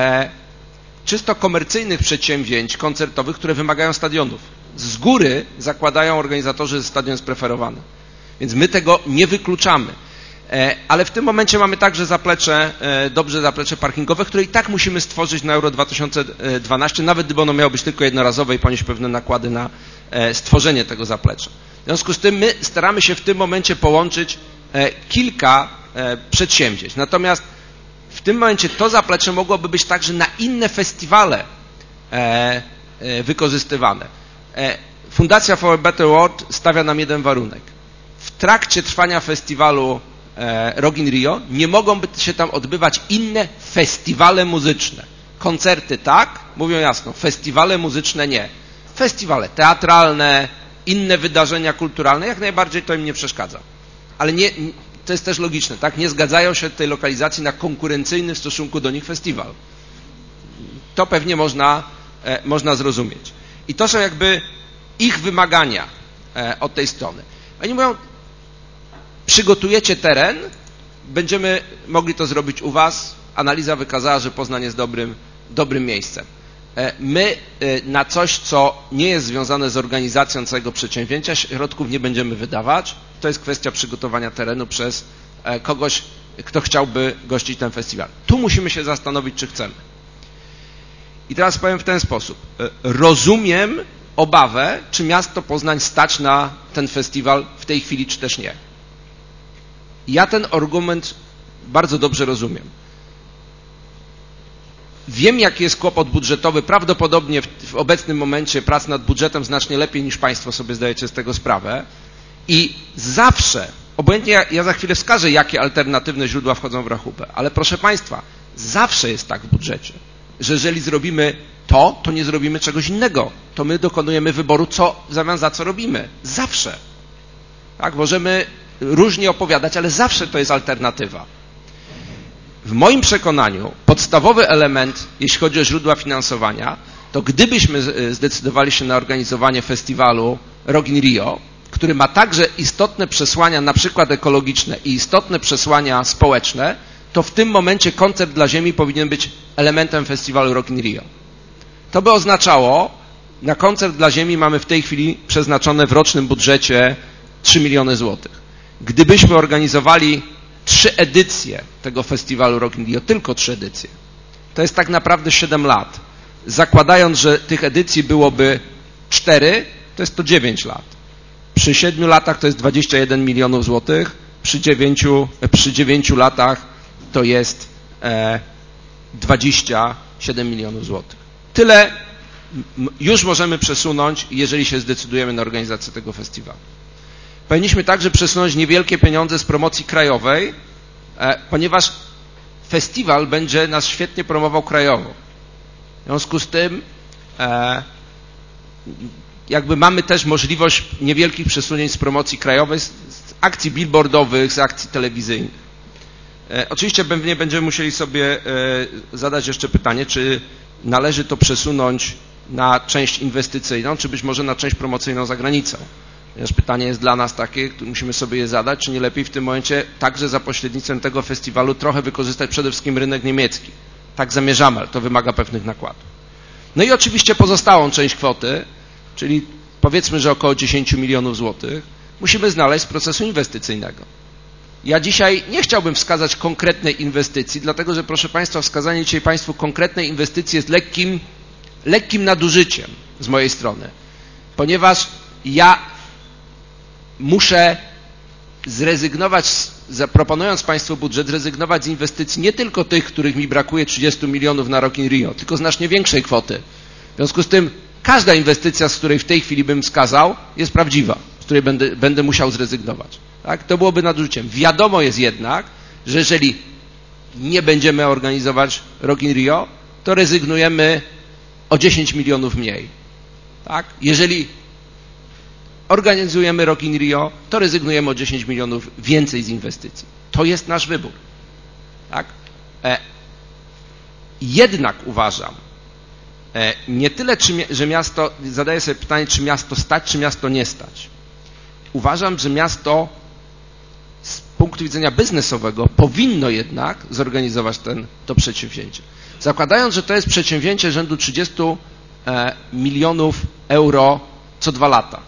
czysto komercyjnych przedsięwzięć koncertowych, które wymagają stadionów. Z góry zakładają organizatorzy, że stadion jest preferowany. Więc my tego nie wykluczamy. Ale w tym momencie mamy także zaplecze, dobrze zaplecze parkingowe, które i tak musimy stworzyć na Euro dwa tysiące dwanaście, nawet gdyby ono miało być tylko jednorazowe i ponieść pewne nakłady na stworzenie tego zaplecza. W związku z tym my staramy się w tym momencie połączyć kilka przedsięwzięć. Natomiast w tym momencie to zaplecze mogłoby być także na inne festiwale wykorzystywane. Fundacja For a Better World stawia nam jeden warunek. W trakcie trwania festiwalu Rock in Rio nie mogą się tam odbywać inne festiwale muzyczne. Koncerty tak, mówią jasno, festiwale muzyczne nie. Festiwale teatralne, inne wydarzenia kulturalne, jak najbardziej to im nie przeszkadza. Ale nie, to jest też logiczne, tak? Nie zgadzają się tej lokalizacji na konkurencyjny w stosunku do nich festiwal. To pewnie można, e, można zrozumieć. I to są jakby ich wymagania e, od tej strony. Oni mówią, przygotujecie teren, będziemy mogli to zrobić u was. Analiza wykazała, że Poznań jest dobrym, dobrym miejscem. My na coś, co nie jest związane z organizacją całego przedsięwzięcia, środków nie będziemy wydawać. To jest kwestia przygotowania terenu przez kogoś, kto chciałby gościć ten festiwal. Tu musimy się zastanowić, czy chcemy. I teraz powiem w ten sposób. Rozumiem obawę, czy miasto Poznań stać na ten festiwal w tej chwili, czy też nie. Ja ten argument bardzo dobrze rozumiem. Wiem, jaki jest kłopot budżetowy. Prawdopodobnie w, w obecnym momencie prac nad budżetem znacznie lepiej niż Państwo sobie zdajecie z tego sprawę. I zawsze, obojętnie ja, ja za chwilę wskażę, jakie alternatywne źródła wchodzą w rachubę, ale proszę Państwa, zawsze jest tak w budżecie, że jeżeli zrobimy to, to nie zrobimy czegoś innego. To my dokonujemy wyboru, co w zamian za co robimy. Zawsze. Tak, możemy różnie opowiadać, ale zawsze to jest alternatywa. W moim przekonaniu podstawowy element, jeśli chodzi o źródła finansowania, to gdybyśmy zdecydowali się na organizowanie festiwalu Rock in Rio, który ma także istotne przesłania, na przykład ekologiczne i istotne przesłania społeczne, to w tym momencie koncert dla Ziemi powinien być elementem festiwalu Rock in Rio. To by oznaczało, na koncert dla Ziemi mamy w tej chwili przeznaczone w rocznym budżecie trzy miliony złotych. Gdybyśmy organizowali trzy edycje tego festiwalu Rock in Rio, tylko trzy edycje, to jest tak naprawdę siedem lat. Zakładając, że tych edycji byłoby cztery, to jest to dziewięć lat. Przy siedmiu latach to jest dwadzieścia jeden milionów złotych, przy dziewięciu, przy dziewięciu latach to jest e, dwadzieścia siedem milionów złotych. Tyle już możemy przesunąć, jeżeli się zdecydujemy na organizację tego festiwalu. Powinniśmy także przesunąć niewielkie pieniądze z promocji krajowej, e, ponieważ festiwal będzie nas świetnie promował krajowo. W związku z tym e, jakby mamy też możliwość niewielkich przesunięć z promocji krajowej, z, z akcji billboardowych, z akcji telewizyjnych. E, oczywiście pewnie będziemy musieli sobie e, zadać jeszcze pytanie, czy należy to przesunąć na część inwestycyjną, czy być może na część promocyjną za granicą. Ponieważ pytanie jest dla nas takie, musimy sobie je zadać, czy nie lepiej w tym momencie także za pośrednictwem tego festiwalu trochę wykorzystać przede wszystkim rynek niemiecki. Tak zamierzamy, ale to wymaga pewnych nakładów. No i oczywiście pozostałą część kwoty, czyli powiedzmy, że około dziesięć milionów złotych, musimy znaleźć z procesu inwestycyjnego. Ja dzisiaj nie chciałbym wskazać konkretnej inwestycji, dlatego że, proszę Państwa, wskazanie dzisiaj Państwu konkretnej inwestycji jest lekkim, lekkim nadużyciem z mojej strony, ponieważ ja muszę zrezygnować, zaproponując Państwu budżet, zrezygnować z inwestycji nie tylko tych, których mi brakuje trzydzieści milionów na Rock in Rio, tylko znacznie większej kwoty. W związku z tym każda inwestycja, z której w tej chwili bym wskazał, jest prawdziwa, z której będę, będę musiał zrezygnować. Tak? To byłoby nadużyciem. Wiadomo jest jednak, że jeżeli nie będziemy organizować Rock in Rio, to rezygnujemy o dziesięć milionów mniej. Tak? Jeżeli organizujemy Rock in Rio, to rezygnujemy o dziesięć milionów więcej z inwestycji. To jest nasz wybór. Tak? E, jednak uważam, e, nie tyle, czy, że miasto, zadaję sobie pytanie, czy miasto stać, czy miasto nie stać. Uważam, że miasto z punktu widzenia biznesowego powinno jednak zorganizować ten, to przedsięwzięcie. Zakładając, że to jest przedsięwzięcie rzędu trzydzieści e, milionów euro co dwa lata.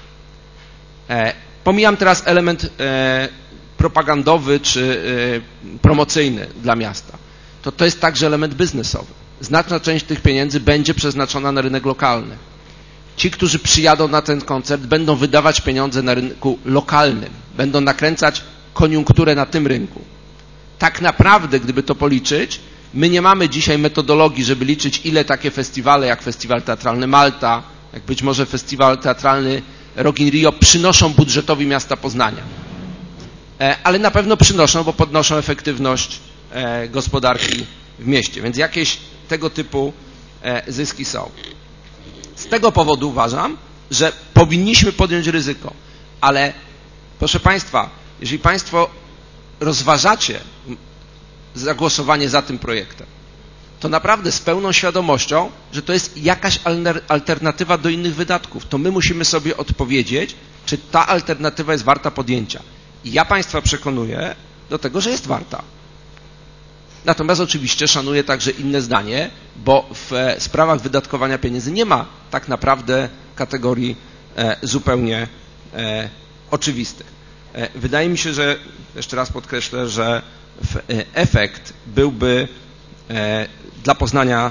E, pomijam teraz element e, propagandowy czy e, promocyjny dla miasta. To to jest także element biznesowy. Znaczna część tych pieniędzy będzie przeznaczona na rynek lokalny. Ci, którzy przyjadą na ten koncert, będą wydawać pieniądze na rynku lokalnym. Będą nakręcać koniunkturę na tym rynku. Tak naprawdę, gdyby to policzyć, my nie mamy dzisiaj metodologii, żeby liczyć, ile takie festiwale, jak Festiwal Teatralny Malta, jak być może Festiwal Teatralny Rock in Rio przynoszą budżetowi miasta Poznania. E, ale na pewno przynoszą, bo podnoszą efektywność e, gospodarki w mieście. Więc jakieś tego typu e, zyski są. Z tego powodu uważam, że powinniśmy podjąć ryzyko. Ale proszę Państwa, jeżeli Państwo rozważacie zagłosowanie za tym projektem, to naprawdę z pełną świadomością, że to jest jakaś alternatywa do innych wydatków. To my musimy sobie odpowiedzieć, czy ta alternatywa jest warta podjęcia. I ja Państwa przekonuję do tego, że jest warta. Natomiast oczywiście szanuję także inne zdanie, bo w sprawach wydatkowania pieniędzy nie ma tak naprawdę kategorii e, zupełnie e, oczywistych. E, wydaje mi się, że, jeszcze raz podkreślę, że w, e, efekt byłby e, dla Poznania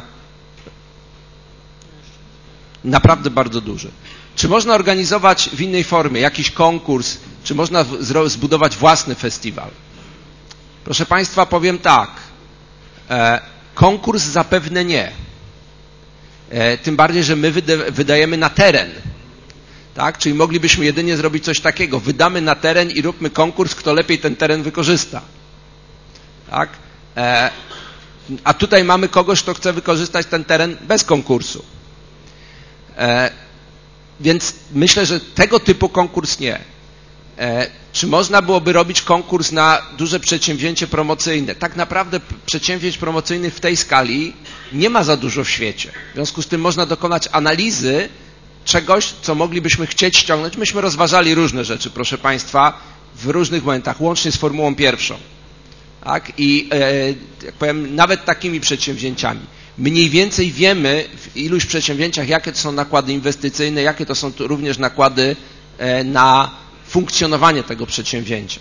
naprawdę bardzo duży. Czy można organizować w innej formie jakiś konkurs, czy można w, zbudować własny festiwal? Proszę Państwa, powiem tak. E, konkurs zapewne nie. E, tym bardziej, że my wyda, wydajemy na teren. Tak? Czyli moglibyśmy jedynie zrobić coś takiego. Wydamy na teren i róbmy konkurs, kto lepiej ten teren wykorzysta. Tak? E, a tutaj mamy kogoś, kto chce wykorzystać ten teren bez konkursu. E, więc myślę, że tego typu konkurs nie. E, czy można byłoby robić konkurs na duże przedsięwzięcie promocyjne? Tak naprawdę przedsięwzięć promocyjnych w tej skali nie ma za dużo w świecie. W związku z tym można dokonać analizy czegoś, co moglibyśmy chcieć ściągnąć. Myśmy rozważali różne rzeczy, proszę Państwa, w różnych momentach, łącznie z Formułą pierwszą. Tak? I e, jak powiem, nawet takimi przedsięwzięciami. Mniej więcej wiemy w iluś przedsięwzięciach, jakie to są nakłady inwestycyjne, jakie to są również nakłady e, na funkcjonowanie tego przedsięwzięcia.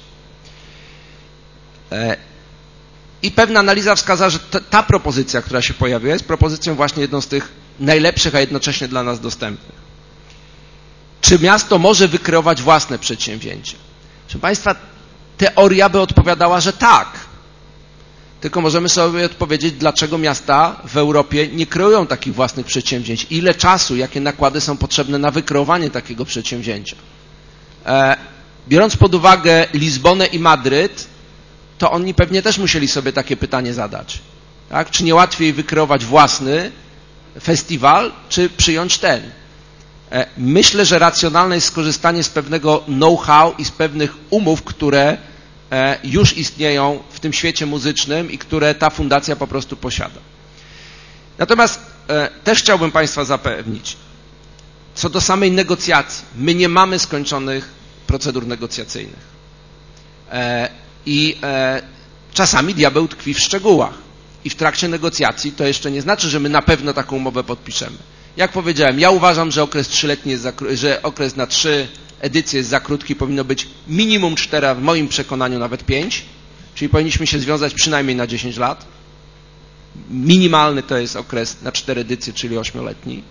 E, I pewna analiza wskazała, że ta, ta propozycja, która się pojawiła, jest propozycją właśnie jedną z tych najlepszych, a jednocześnie dla nas dostępnych. Czy miasto może wykreować własne przedsięwzięcie? Proszę Państwa, teoria by odpowiadała, że tak. Tylko możemy sobie odpowiedzieć, dlaczego miasta w Europie nie kreują takich własnych przedsięwzięć. Ile czasu, jakie nakłady są potrzebne na wykreowanie takiego przedsięwzięcia. E, biorąc pod uwagę Lizbonę i Madryt, to oni pewnie też musieli sobie takie pytanie zadać. Tak? Czy nie łatwiej wykreować własny festiwal, czy przyjąć ten? E, myślę, że racjonalne jest skorzystanie z pewnego know-how i z pewnych umów, które e, już istnieją w tym świecie muzycznym i które ta fundacja po prostu posiada. Natomiast e, też chciałbym Państwa zapewnić, co do samej negocjacji, my nie mamy skończonych procedur negocjacyjnych. E, I e, czasami diabeł tkwi w szczegółach. I w trakcie negocjacji to jeszcze nie znaczy, że my na pewno taką umowę podpiszemy. Jak powiedziałem, ja uważam, że okres trzyletni jest za, że okres na trzy edycje jest za krótki, powinno być minimum cztery, a w moim przekonaniu nawet pięć, czyli powinniśmy się związać przynajmniej na dziesięć lat. Minimalny to jest okres na cztery edycje, czyli ośmioletni.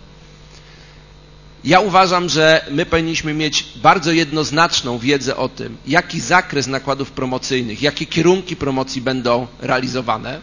Ja uważam, że my powinniśmy mieć bardzo jednoznaczną wiedzę o tym, jaki zakres nakładów promocyjnych, jakie kierunki promocji będą realizowane,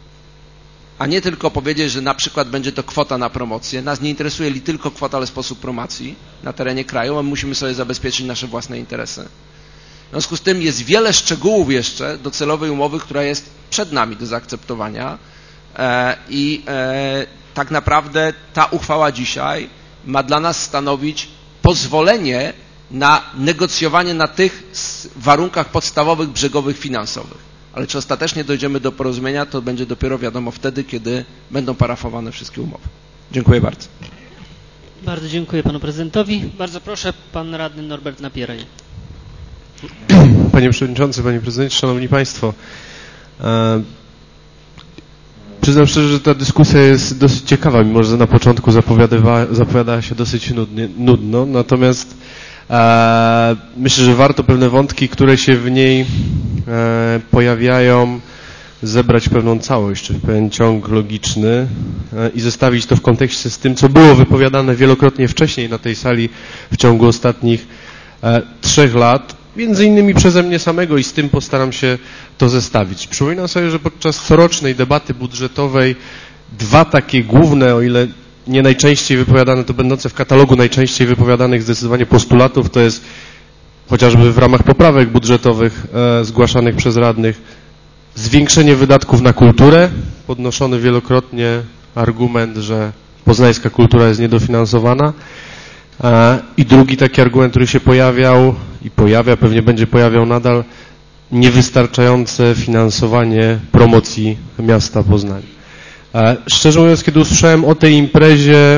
a nie tylko powiedzieć, że na przykład będzie to kwota na promocję. Nas nie interesuje li tylko kwota, ale sposób promocji na terenie kraju, a my musimy sobie zabezpieczyć nasze własne interesy. W związku z tym jest wiele szczegółów jeszcze docelowej umowy, która jest przed nami do zaakceptowania e, i e, tak naprawdę ta uchwała dzisiaj ma dla nas stanowić pozwolenie na negocjowanie na tych warunkach podstawowych, brzegowych, finansowych. Ale czy ostatecznie dojdziemy do porozumienia, to będzie dopiero wiadomo wtedy, kiedy będą parafowane wszystkie umowy. Dziękuję bardzo. Bardzo dziękuję panu prezydentowi. Bardzo proszę, pan radny Norbert Napieraj. Panie przewodniczący, panie prezydencie, szanowni państwo. E, przyznam szczerze, że ta dyskusja jest dosyć ciekawa, mimo że na początku zapowiadała, zapowiadała się dosyć nudnie, nudno, natomiast e, myślę, że warto pewne wątki, które się w niej e, pojawiają, zebrać pewną całość, czy pewien ciąg logiczny e, i zestawić to w kontekście z tym, co było wypowiadane wielokrotnie wcześniej na tej sali w ciągu ostatnich e, trzech lat, między innymi przeze mnie samego, i z tym postaram się to zestawić. Przypominam sobie, że podczas corocznej debaty budżetowej dwa takie główne, o ile nie najczęściej wypowiadane, to będące w katalogu najczęściej wypowiadanych zdecydowanie postulatów, to jest chociażby w ramach poprawek budżetowych e, zgłaszanych przez radnych zwiększenie wydatków na kulturę, podnoszony wielokrotnie argument, że poznańska kultura jest niedofinansowana. I drugi taki argument, który się pojawiał i pojawia, pewnie będzie pojawiał nadal, niewystarczające finansowanie promocji miasta Poznań. Szczerze mówiąc, kiedy usłyszałem o tej imprezie,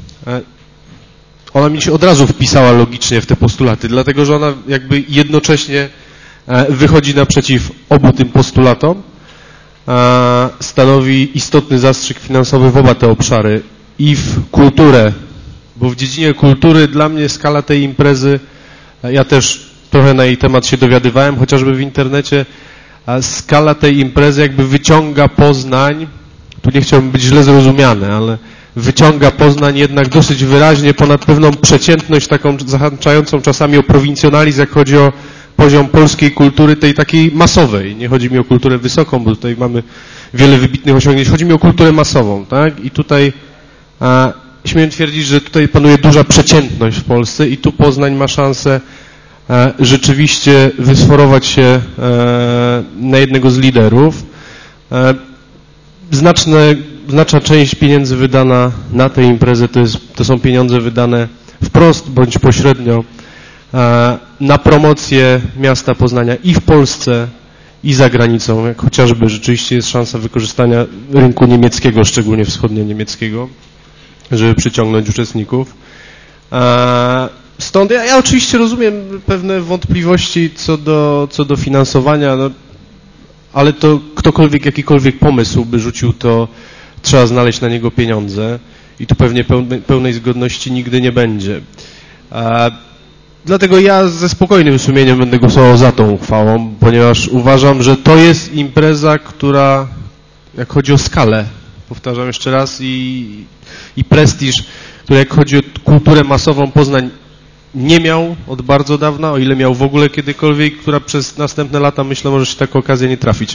ona mi się od razu wpisała logicznie w te postulaty, dlatego że ona jakby jednocześnie wychodzi naprzeciw obu tym postulatom, stanowi istotny zastrzyk finansowy w oba te obszary, i w kulturę, bo w dziedzinie kultury dla mnie skala tej imprezy, ja też trochę na jej temat się dowiadywałem, chociażby w internecie, a skala tej imprezy jakby wyciąga Poznań, tu nie chciałbym być źle zrozumiany, ale wyciąga Poznań jednak dosyć wyraźnie ponad pewną przeciętność, taką zahaczającą czasami o prowincjonalizm, jak chodzi o poziom polskiej kultury, tej takiej masowej. Nie chodzi mi o kulturę wysoką, bo tutaj mamy wiele wybitnych osiągnięć. Chodzi mi o kulturę masową, tak? I tutaj a, śmiem twierdzić, że tutaj panuje duża przeciętność w Polsce i tu Poznań ma szansę a, rzeczywiście wysforować się a, na jednego z liderów. A, znaczne, znaczna część pieniędzy wydana na tę imprezę to, jest, to są pieniądze wydane wprost bądź pośrednio na promocję miasta Poznania i w Polsce, i za granicą, jak chociażby rzeczywiście jest szansa wykorzystania rynku niemieckiego, szczególnie wschodnio-niemieckiego, żeby przyciągnąć uczestników. Stąd ja, ja oczywiście rozumiem pewne wątpliwości co do, co do finansowania, no, ale to ktokolwiek, jakikolwiek pomysł by rzucił, to trzeba znaleźć na niego pieniądze i tu pewnie pełnej, pełnej zgodności nigdy nie będzie. A, dlatego ja ze spokojnym sumieniem będę głosował za tą uchwałą, ponieważ uważam, że to jest impreza, która, jak chodzi o skalę, powtarzam jeszcze raz, i, i prestiż, który jak chodzi o kulturę masową Poznań nie miał od bardzo dawna, o ile miał w ogóle kiedykolwiek, która przez następne lata, myślę, może się taka okazja nie trafić.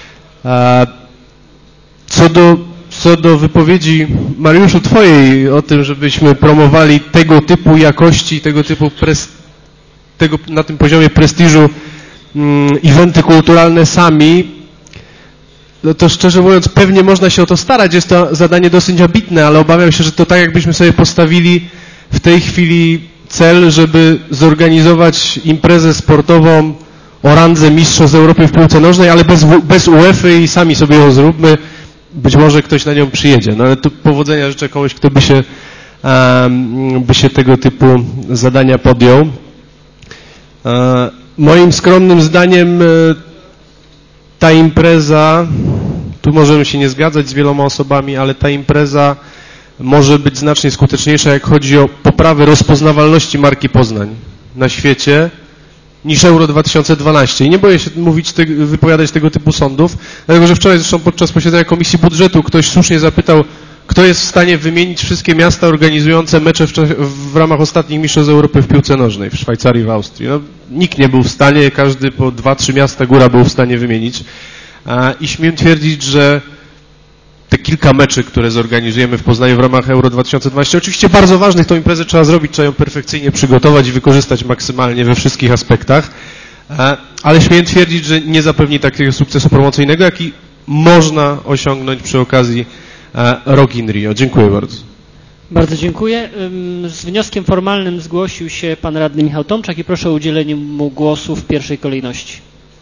Co do, co do wypowiedzi, Mariuszu, twojej o tym, żebyśmy promowali tego typu jakości, tego typu pres, tego, na tym poziomie prestiżu mm, eventy kulturalne sami, no to szczerze mówiąc pewnie można się o to starać, jest to zadanie dosyć ambitne, ale obawiam się, że to tak jakbyśmy sobie postawili w tej chwili cel, żeby zorganizować imprezę sportową o randze mistrzostw Europy w piłce nożnej, ale bez, bez UEFA i sami sobie ją zróbmy. Być może ktoś na nią przyjedzie. No ale tu powodzenia życzę komuś, kto by się, um, by się tego typu zadania podjął. E, moim skromnym zdaniem e, ta impreza, tu możemy się nie zgadzać z wieloma osobami, ale ta impreza może być znacznie skuteczniejsza, jak chodzi o poprawę rozpoznawalności marki Poznań na świecie niż Euro dwa tysiące dwanaście. I nie boję się mówić, te, wypowiadać tego typu sądów, dlatego że wczoraj zresztą podczas posiedzenia Komisji Budżetu ktoś słusznie zapytał, kto jest w stanie wymienić wszystkie miasta organizujące mecze w, w ramach ostatnich mistrzostw Europy w piłce nożnej w Szwajcarii, w Austrii. No, nikt nie był w stanie, każdy po dwa, trzy miasta góra był w stanie wymienić. A, I śmiem twierdzić, że te kilka meczy, które zorganizujemy w Poznaniu w ramach Euro dwa tysiące dwanaście, oczywiście bardzo ważnych, tą imprezę trzeba zrobić, trzeba ją perfekcyjnie przygotować i wykorzystać maksymalnie we wszystkich aspektach, ale śmiem twierdzić, że nie zapewni takiego sukcesu promocyjnego, jaki można osiągnąć przy okazji Rock in Rio. Dziękuję bardzo. Bardzo dziękuję. Z wnioskiem formalnym zgłosił się pan radny Michał Tomczak i proszę o udzielenie mu głosu w pierwszej kolejności.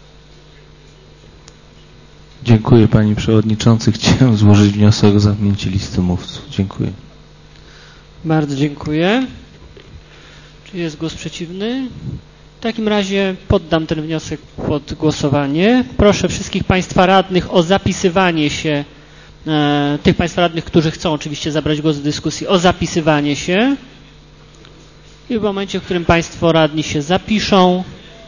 Dziękuję Panie Przewodniczący. Chciałem złożyć wniosek o zamknięcie listy mówców. Dziękuję. Bardzo dziękuję. Czy jest głos przeciwny? W takim razie poddam ten wniosek pod głosowanie. Proszę wszystkich Państwa radnych o zapisywanie się, e, tych Państwa radnych, którzy chcą oczywiście zabrać głos w dyskusji, o zapisywanie się. I w momencie, w którym Państwo radni się zapiszą,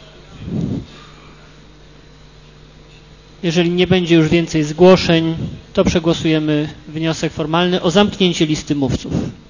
jeżeli nie będzie już więcej zgłoszeń, to przegłosujemy wniosek formalny o zamknięcie listy mówców.